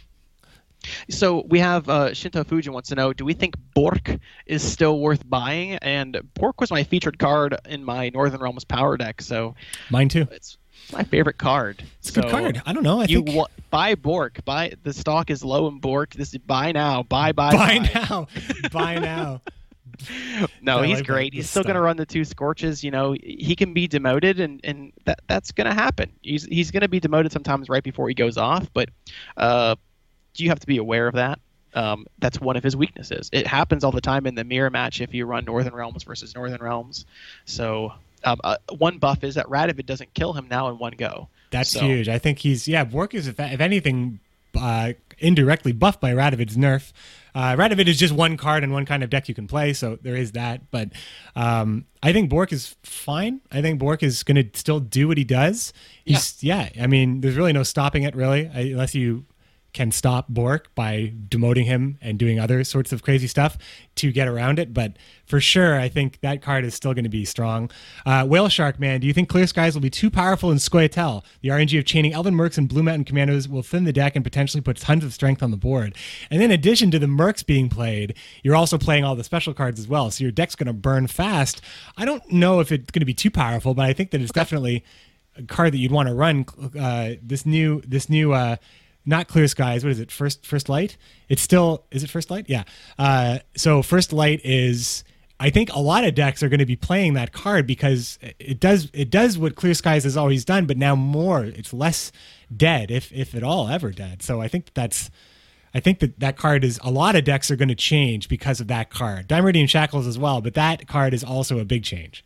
So we have uh, Shinto Fujin wants to know, do we think Bork is still worth buying? And Bork was my featured card in my Northern Realms power deck, so Mine too. it's my favorite card. It's a good card. I don't know. I You think wa- buy Bork. Buy the stock is low in Bork. This is buy now. Buy buy buy buy. now. Buy now. No, I he's like great. the He's still going to stock. run the two Scorches. You know, he can be demoted, and, and that that's going to happen. He's he's going to be demoted sometimes right before he goes off, but uh, you have to be aware of that. Um, that's one of his weaknesses. It happens all the time in the mirror match if you run Northern Realms versus Northern Realms. So um, uh, one buff is that Radovid doesn't kill him now in one go. That's So- huge. I think he's yeah. Bork is if, if anything uh, indirectly buffed by Radovid's nerf. Uh, Radovid is just one card and one kind of deck you can play, so there is that. But um, I think Bork is fine. I think Bork is going to still do what he does. He's, yeah. yeah, I mean, there's really no stopping it, really, unless you can stop Bork by demoting him and doing other sorts of crazy stuff to get around it. But for sure, I think that card is still going to be strong. Uh, Whale Shark, man, do you think Clear Skies will be too powerful in Scoia'tael? The R N G of chaining Elven Mercs and Blue Mountain Commandos will thin the deck and potentially put tons of strength on the board. And in addition to the Mercs being played, you're also playing all the special cards as well. So your deck's going to burn fast. I don't know if it's going to be too powerful, but I think that it's definitely a card that you'd want to run. Uh, this new, this new, uh, not Clear Skies. What is it? First, First Light. It's still. Is it First Light? Yeah. Uh, so First Light is. I think a lot of decks are going to be playing that card because it does. It does what Clear Skies has always done, but now more. It's less dead, if if at all ever dead. So I think that's. I think that that card is. A lot of decks are going to change because of that card. Dimeritium Shackles as well, but that card is also a big change.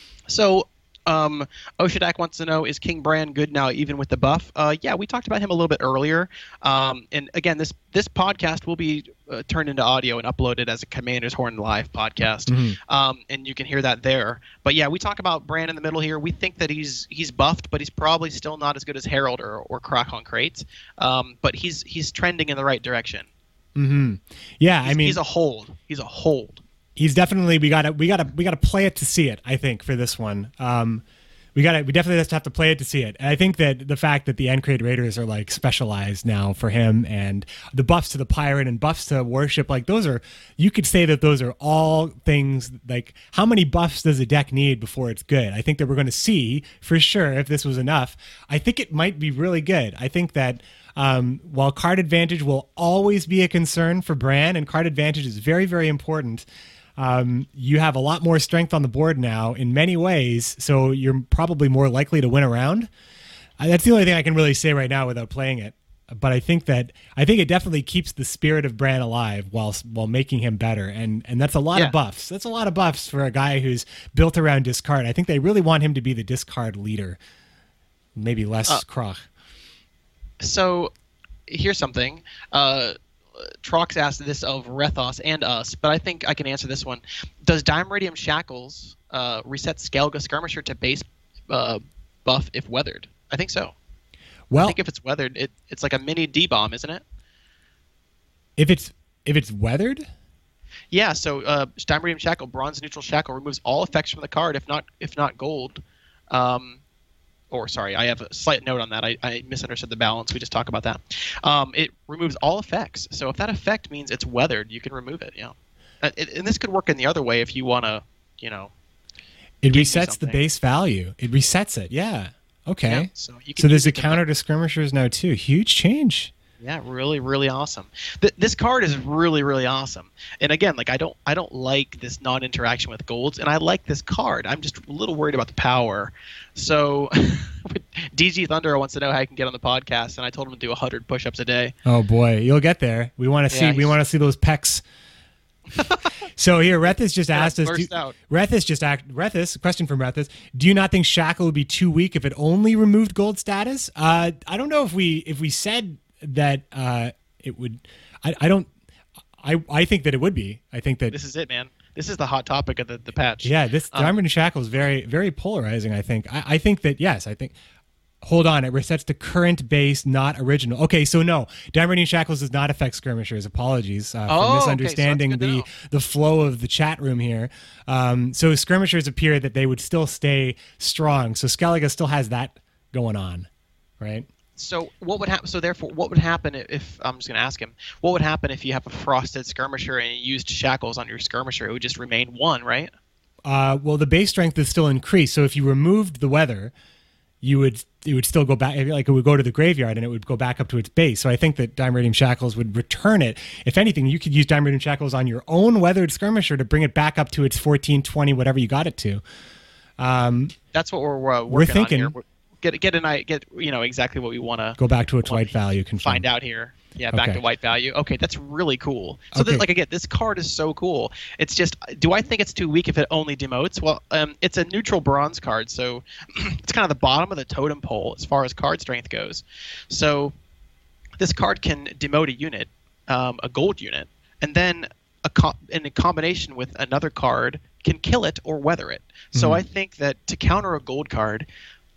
So. Um, Oshadak wants to know, is King Bran good now, even with the buff? Uh, yeah, we talked about him a little bit earlier. Um, and again, this this podcast will be uh, turned into audio and uploaded as a Commander's Horn Live podcast. Mm-hmm. Um, and you can hear that there. But yeah, we talk about Bran in the middle here. We think that he's he's buffed, but he's probably still not as good as Herald or, or Krakon Crate. Um, but he's he's trending in the right direction. Mm-hmm. Yeah, he's, I mean, he's a hold. He's a hold. He's definitely we gotta we gotta we gotta play it to see it. I think for this one, um, we gotta we definitely just have to play it to see it. And I think that the fact that the Ancrate Raiders are like specialized now for him, and the buffs to the pirate and buffs to worship, like those are, you could say that those are all things. Like, how many buffs does a deck need before it's good? I think that we're going to see for sure if this was enough. I think it might be really good. I think that. Um, while card advantage will always be a concern for Bran, and card advantage is very, very important, um, you have a lot more strength on the board now in many ways, so you're probably more likely to win a round. Uh, that's the only thing I can really say right now without playing it. But I think that I think it definitely keeps the spirit of Bran alive while while making him better, and and that's a lot yeah. of buffs. That's a lot of buffs for a guy who's built around discard. I think they really want him to be the discard leader, maybe less uh. Kroch. So, here's something. Uh, Trox asked this of Rethos and us, but I think I can answer this one. Does Dimeritium Shackles uh, reset Skellige Skirmisher to base uh, buff if weathered? I think so. Well, I think if it's weathered, it, it's like a mini D-bomb, isn't it? If it's if it's weathered? Yeah, so uh, Dimeritium Shackle, Bronze Neutral Shackle, removes all effects from the card, if not if not gold. Um... Or sorry, I have a slight note on that. I, I misunderstood the balance. We just talked about that. Um, it removes all effects. So if that effect means it's weathered, you can remove it. Yeah, uh, it, and this could work in the other way if you want to, you know. It resets the base value. It resets it. Yeah. Okay. Yeah, so you can so there's a counter to skirmishers now too. Huge change. Yeah, really, really awesome. Th- this card is really, really awesome. And again, like I don't, I don't like this non-interaction with golds, and I like this card. I'm just a little worried about the power. So, D G Thunder wants to know how I can get on the podcast, and I told him to do one hundred push-ups a day. Oh boy, you'll get there. We want to see, yeah, we want to see those pecs. So here, Rethis just asked us. Do, Rethis just asked. Rethis, question from Rethis: do you not think Shackle would be too weak if it only removed gold status? Uh, I don't know if we if we said that uh, it would. I, I don't. I I think that it would be. I think that this is it, man. This is the hot topic of the, the patch. Yeah, this um, Diamond and Shackle is very very polarizing. I think. I, I think that yes. I think. Hold on, it resets to current base, not original. Okay, so no, Diamond and Shackles does not affect skirmishers. Apologies uh, oh, for misunderstanding okay, so the the flow of the chat room here. Um, so skirmishers appear that they would still stay strong. So Skellige still has that going on, right? So what would happen? So therefore, what would happen if I'm just going to ask him? What would happen if you have a frosted skirmisher and you used shackles on your skirmisher? It would just remain one, right? Uh, well, the base strength is still increased. So if you removed the weather, you would it would still go back, like it would go to the graveyard and it would go back up to its base. So I think that Dimeritium Shackles would return it. If anything, you could use Dimeritium Shackles on your own weathered skirmisher to bring it back up to its fourteen, twenty, whatever you got it to. Um, That's what we're, uh, working we're thinking. on here. We're, get get an get you know exactly what we want to go back to its white value. Confirm. Find out here. Yeah, back okay. to white value. Okay, that's really cool. So, okay. this, like again, this card is so cool. It's just, do I think it's too weak if it only demotes? Well, um, it's a neutral bronze card, so it's kind of the bottom of the totem pole as far as card strength goes. So, this card can demote a unit, um, a gold unit, and then a co- in a combination with another card can kill it or weather it. So Mhm. I think that to counter a gold card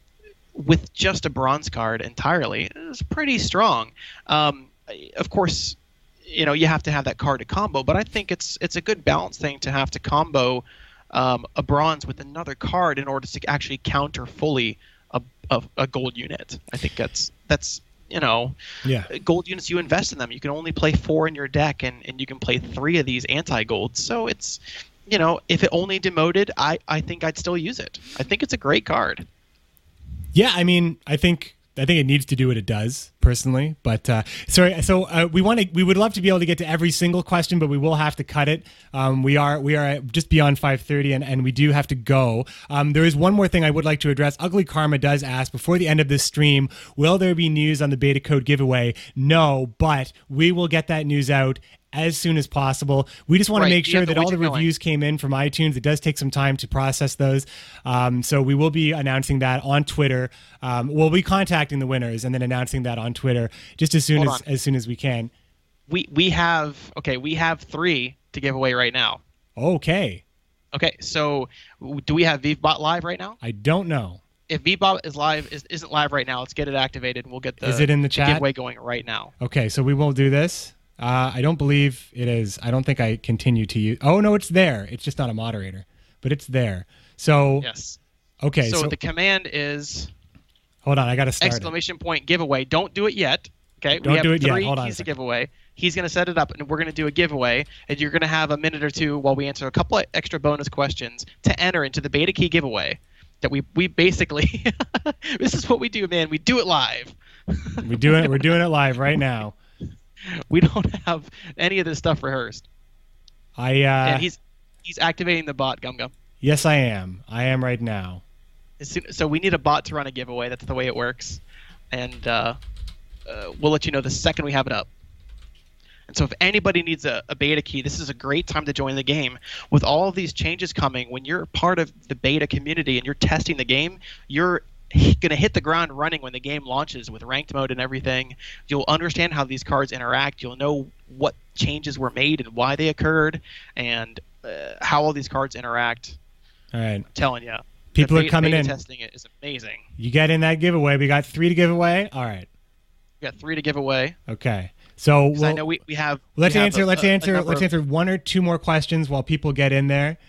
with just a bronze card entirely is pretty strong. Um, of course, you know, you have to have that card to combo, but I think it's it's a good balance thing to have to combo um, a bronze with another card in order to actually counter fully a, a, a gold unit. I think that's that's you know, Yeah. gold units, you invest in them. You can only play four in your deck, and, and you can play three of these anti-golds. So it's, you know, if it only demoted, I, I think I'd still use it. I think it's a great card. Yeah, I mean, I think I think it needs to do what it does personally. But uh, sorry, so uh, we want to we would love to be able to get to every single question, but we will have to cut it. Um, we are we are just beyond five thirty, and, and we do have to go. Um, there is one more thing I would like to address. Ugly Karma does ask before the end of this stream, will there be news on the beta code giveaway? No, but we will get that news out as soon as possible. We just want Right. to make You sure have the that all the widget going. reviews came in from iTunes. It does take some time to process those. Um, so we will be announcing that on Twitter. Um, we'll be contacting the winners and then announcing that on Twitter just as soon Hold as on. as soon as we can. We we have okay, we have three to give away right now. Okay. Okay, so w- do we have VivBot live right now? I don't know. If VivBot is live is, isn't live right now, let's get it activated and we'll get the, Is it in the chat? giveaway going right now. Okay, so we will do this. Uh, I don't believe it is. I don't think I continue to use. Oh, no, it's there. It's just not a moderator, but it's there. So, Yes. okay. So, So, the command is hold on. I got to start it. exclamation point giveaway. Don't do it yet. Okay. Don't we have do it yet. three Hold on a keys to second. give away. He's going to set it up, and we're going to do a giveaway. And you're going to have a minute or two while we answer a couple of extra bonus questions to enter into the beta key giveaway. That we we basically this is what we do, man. We do it live. We're doing it. We're doing it live right now. We don't have any of this stuff rehearsed. I uh, And he's he's activating the bot, Gum Gum. yes, I am. I am right now. As soon, so we need a bot to run a giveaway. That's the way it works, and uh, uh, we'll let you know the second we have it up. And so if anybody needs a, a beta key, this is a great time to join the game. With all of these changes coming, when you're part of the beta community and you're testing the game, you're going to hit the ground running when the game launches with ranked mode and everything. You'll understand how these cards interact. You'll know what changes were made and why they occurred, and uh, how all these cards interact. All right. I'm telling you. People the are beta, coming beta in. Testing it is amazing. You get in that giveaway. We got three to give away. All right. We got three to give away. Okay. So 'Cause I we'll, know we, we have. let's we have answer. a- let's a- a answer. number Let's of- answer one or two more questions while people get in there.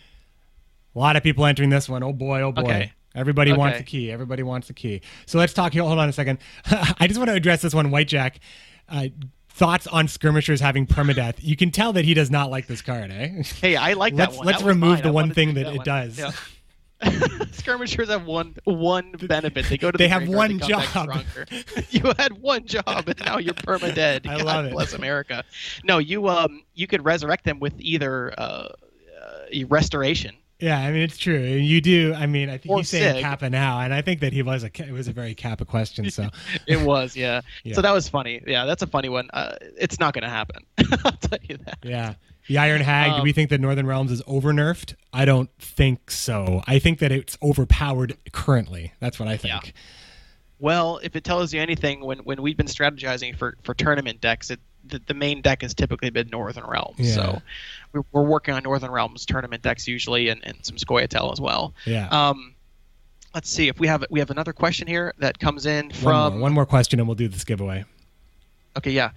A lot of people entering this one. Oh boy. Oh boy. Okay. Everybody wants Okay. the key. Everybody wants the key. So let's talk here. Hold on a second. I just want to address this one. White Jack. Uh, thoughts on skirmishers having permadeath? You can tell that he does not like this card, eh? Hey, I like that let's one. let's That was remove mine. the I one wanted to thing do that it one. does. Yeah. Skirmishers have one one benefit. They go to. They the have graveyard, one they come back job. stronger. You had one job, and now you're perma dead. I God love it. Bless America. No, you um you could resurrect them with either uh, uh restoration. Yeah, I mean it's true. You do. I mean, I think Or he's saying Sig. Kappa now, and I think that he was a it was a very Kappa question. So It was, yeah. Yeah. So that was funny. Yeah, that's a funny one. Uh, it's not going to happen. I'll tell you that. yeah, the Iron Hag. do Um, we think that Northern Realms is over nerfed? I don't think so. I think that it's overpowered currently. That's what I think. Yeah. Well, if it tells you anything, when when we've been strategizing for, for tournament decks, it the, the main deck has typically been Northern Realms. Yeah. So we're, we're working on Northern Realms tournament decks usually, and, and some Scoia'tael as well. Yeah. Um, let's see if we have we have another question here that comes in one, from. more, one more question, and we'll do this giveaway. Okay, yeah.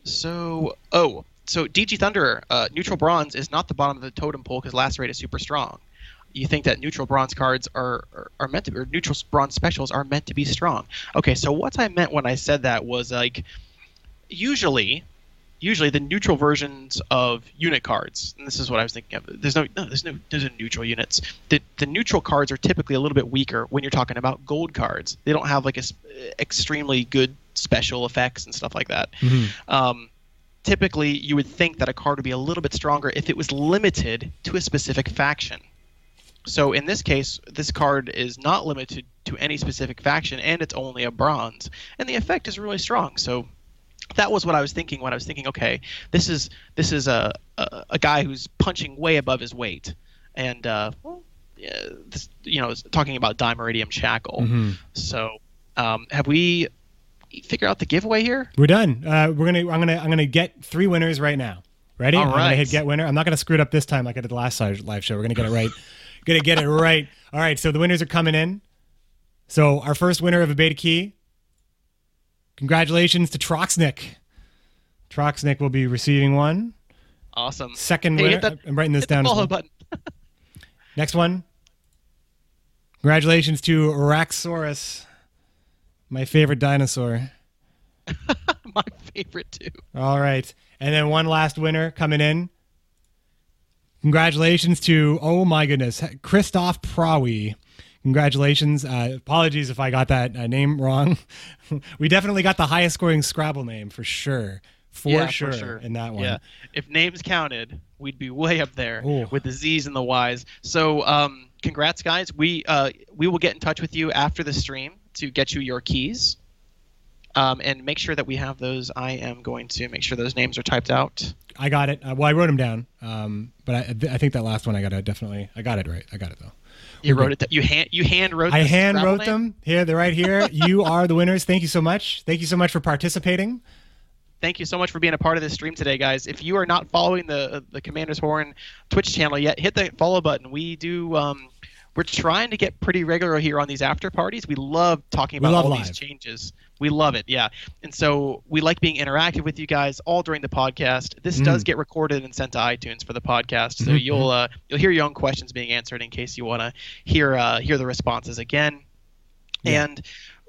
So oh, so D G Thunderer, uh, neutral bronze is not the bottom of the totem pole because Lacerate is super strong. You think that neutral bronze cards are, are, are meant to be, or neutral bronze specials are meant to be strong. Okay, so what I meant when I said that was like, usually, usually the neutral versions of unit cards, and this is what I was thinking of. There's no, no, there's no, there's no neutral units. The the neutral cards are typically a little bit weaker when you're talking about gold cards. They don't have like a s- extremely good special effects and stuff like that. Mhm. Um, typically, you would think that a card would be a little bit stronger if it was limited to a specific faction. So in this case, this card is not limited to any specific faction, and it's only a bronze, and the effect is really strong. So that was what I was thinking when I was thinking, okay, this is this is a a, a guy who's punching way above his weight, and uh, well, yeah, this, you know, talking about Dimeridium Shackle. Mhm. So um, have we figure out the giveaway here? We're done. Uh, we're gonna. I'm gonna. I'm gonna get three winners right now. Ready? All I'm gonna right. hit get winner. I'm not gonna screw it up this time like I did the last live show. We're gonna get it right. Gonna get it right. All right. So the winners are coming in. So our first winner of a beta key. Congratulations to Troxnick. Troxnick will be receiving one. Awesome. Second Hey, winner. hit that- I'm writing this Hit the down. as follow well. button. Next one. Congratulations to Raxorus, my favorite dinosaur. My favorite too. All right. And then one last winner coming in. Congratulations to, oh my goodness, Christoph Prawi. Congratulations. Uh, apologies if I got that uh, name wrong. We definitely got the highest scoring Scrabble name for sure. For, Yeah, sure, for sure in that one. Yeah. If names counted, we'd be way up there Ooh. with the Z's and the Y's. So, um, congrats, guys. We uh, we will get in touch with you after the stream to get you your keys. Um, and make sure that we have those. I am going to make sure those names are typed out. I got it. Uh, well, I wrote them down. Um, but I, I think that last one I got it definitely. I got it right. I got it though. You Okay. wrote it. Th- you hand you hand wrote. I the hand Scrabble wrote name? them. Here, they're right here. You are the winners. Thank you so much. Thank you so much for participating. Thank you so much for being a part of this stream today, guys. If you are not following the the Commander's Horn Twitch channel yet, hit the follow button. We do. Um, we're trying to get pretty regular here on these after parties. We love talking about love all live. these changes. We love it, yeah. And so we like being interactive with you guys all during the podcast. This Mm. does get recorded and sent to iTunes for the podcast, so Mhm. you'll uh, you'll hear your own questions being answered in case you want to hear uh, hear the responses again. Yeah. And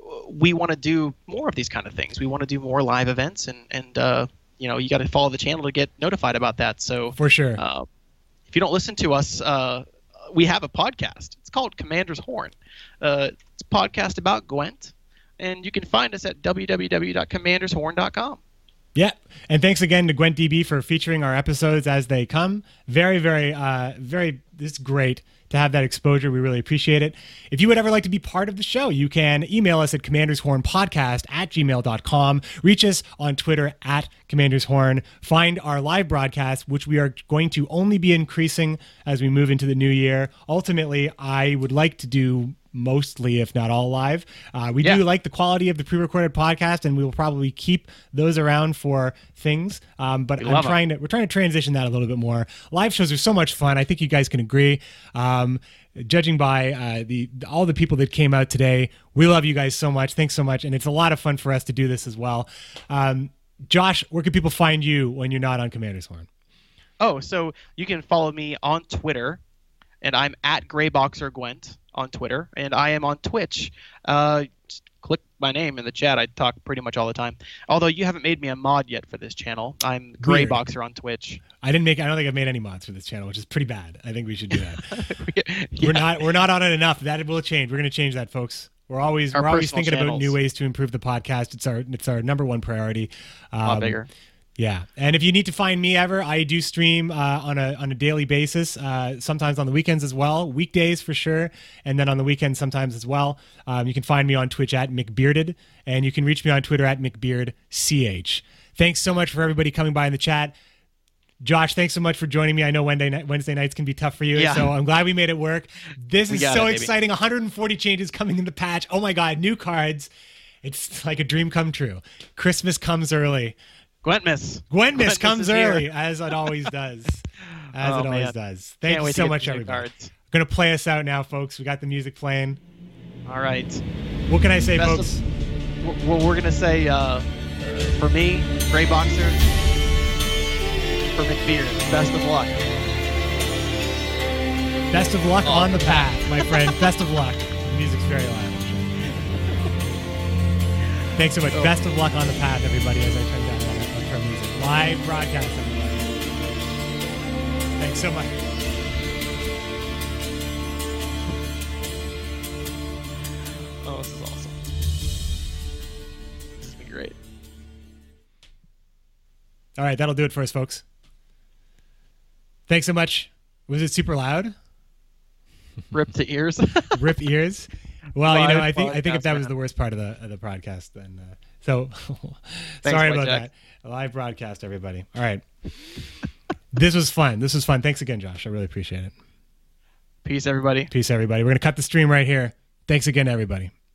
we want to do more of these kind of things. We want to do more live events, and and uh, you know, you got to follow the channel to get notified about that. So For sure. uh, if you don't listen to us, uh, we have a podcast. It's called Commander's Horn. Uh, it's a podcast about Gwent, and you can find us at w w w dot commanders horn dot com. Yeah, and thanks again to Gwent D B for featuring our episodes as they come. Very, very, uh, very. This is great to have that exposure. We really appreciate it. If you would ever like to be part of the show, you can email us at commandershornpodcast at gmail dot com. Reach us on Twitter at commandershorn. Find our live broadcast, which we are going to only be increasing as we move into the new year. Ultimately, I would like to do mostly, if not all, live. Uh, we Yeah. do like the quality of the pre-recorded podcast, and we will probably keep those around for things. Um, but We I'm love 'em. trying to we're trying to transition that a little bit more. Live shows are so much fun. I think you guys can agree. Um, judging by uh, the all the people that came out today, we love you guys so much. Thanks so much, and it's a lot of fun for us to do this as well. Um, Josh, where can people find you when you're not on Commander's Horn? Oh, so you can follow me on Twitter, and I'm at GrayBoxerGwent on Twitter, and I am on Twitch. Uh, just click my name in the chat. I talk pretty much all the time. Although you haven't made me a mod yet for this channel. I'm Weird. GrayBoxer on Twitch. I didn't make. I don't think I've made any mods for this channel, which is pretty bad. I think we should do that. Yeah. We're not. We're not on it enough. That will change. We're going to change that, folks. We're always. Our we're always personal thinking about channels. new ways to improve the podcast. It's our. It's our number one priority. A lot Um, bigger. Yeah, and if you need to find me ever, I do stream uh, on a on a daily basis. Uh, sometimes on the weekends as well, weekdays for sure, and then on the weekends sometimes as well. Um, you can find me on Twitch at McBearded, and you can reach me on Twitter at McBeardCH. Thanks so much for everybody coming by in the chat. Josh, thanks so much for joining me. I know Wednesday night, Wednesday nights can be tough for you, Yeah. so I'm glad we made it work. This We is got so it, baby. exciting. one hundred forty changes coming in the patch. Oh my God, new cards. It's like a dream come true. Christmas comes early. Gwentmas. Gwentmas comes is here. early, as it always does. As Oh, it always man. does. Thank Can't you wait to so get much, the new everybody. cards. I'm going to play us out now, folks. We got the music playing. All right. What can I say, Best folks? of- we're, we're going to say, uh, for me, Gray Boxer, for McBeard, best of luck. Best of luck Oh. on the path, my friend. Best of luck. The music's very loud. Thanks so much. Oh. Best of luck on the path, everybody, as I turn down that outro music. Live broadcast, everybody. Thanks so much. Oh, this is awesome. This has been great. All right, that'll do it for us, folks. Thanks so much. Was it super loud? Rip to ears. Rip ears. Well, you know, Live I think I think if podcast, that was man. the worst part of the of the broadcast, then uh, so Thanks, sorry White about Jack. that. A live broadcast, everybody. All right, this was fun. This was fun. Thanks again, Josh. I really appreciate it. Peace, everybody. Peace, everybody. We're gonna cut the stream right here. Thanks again, everybody.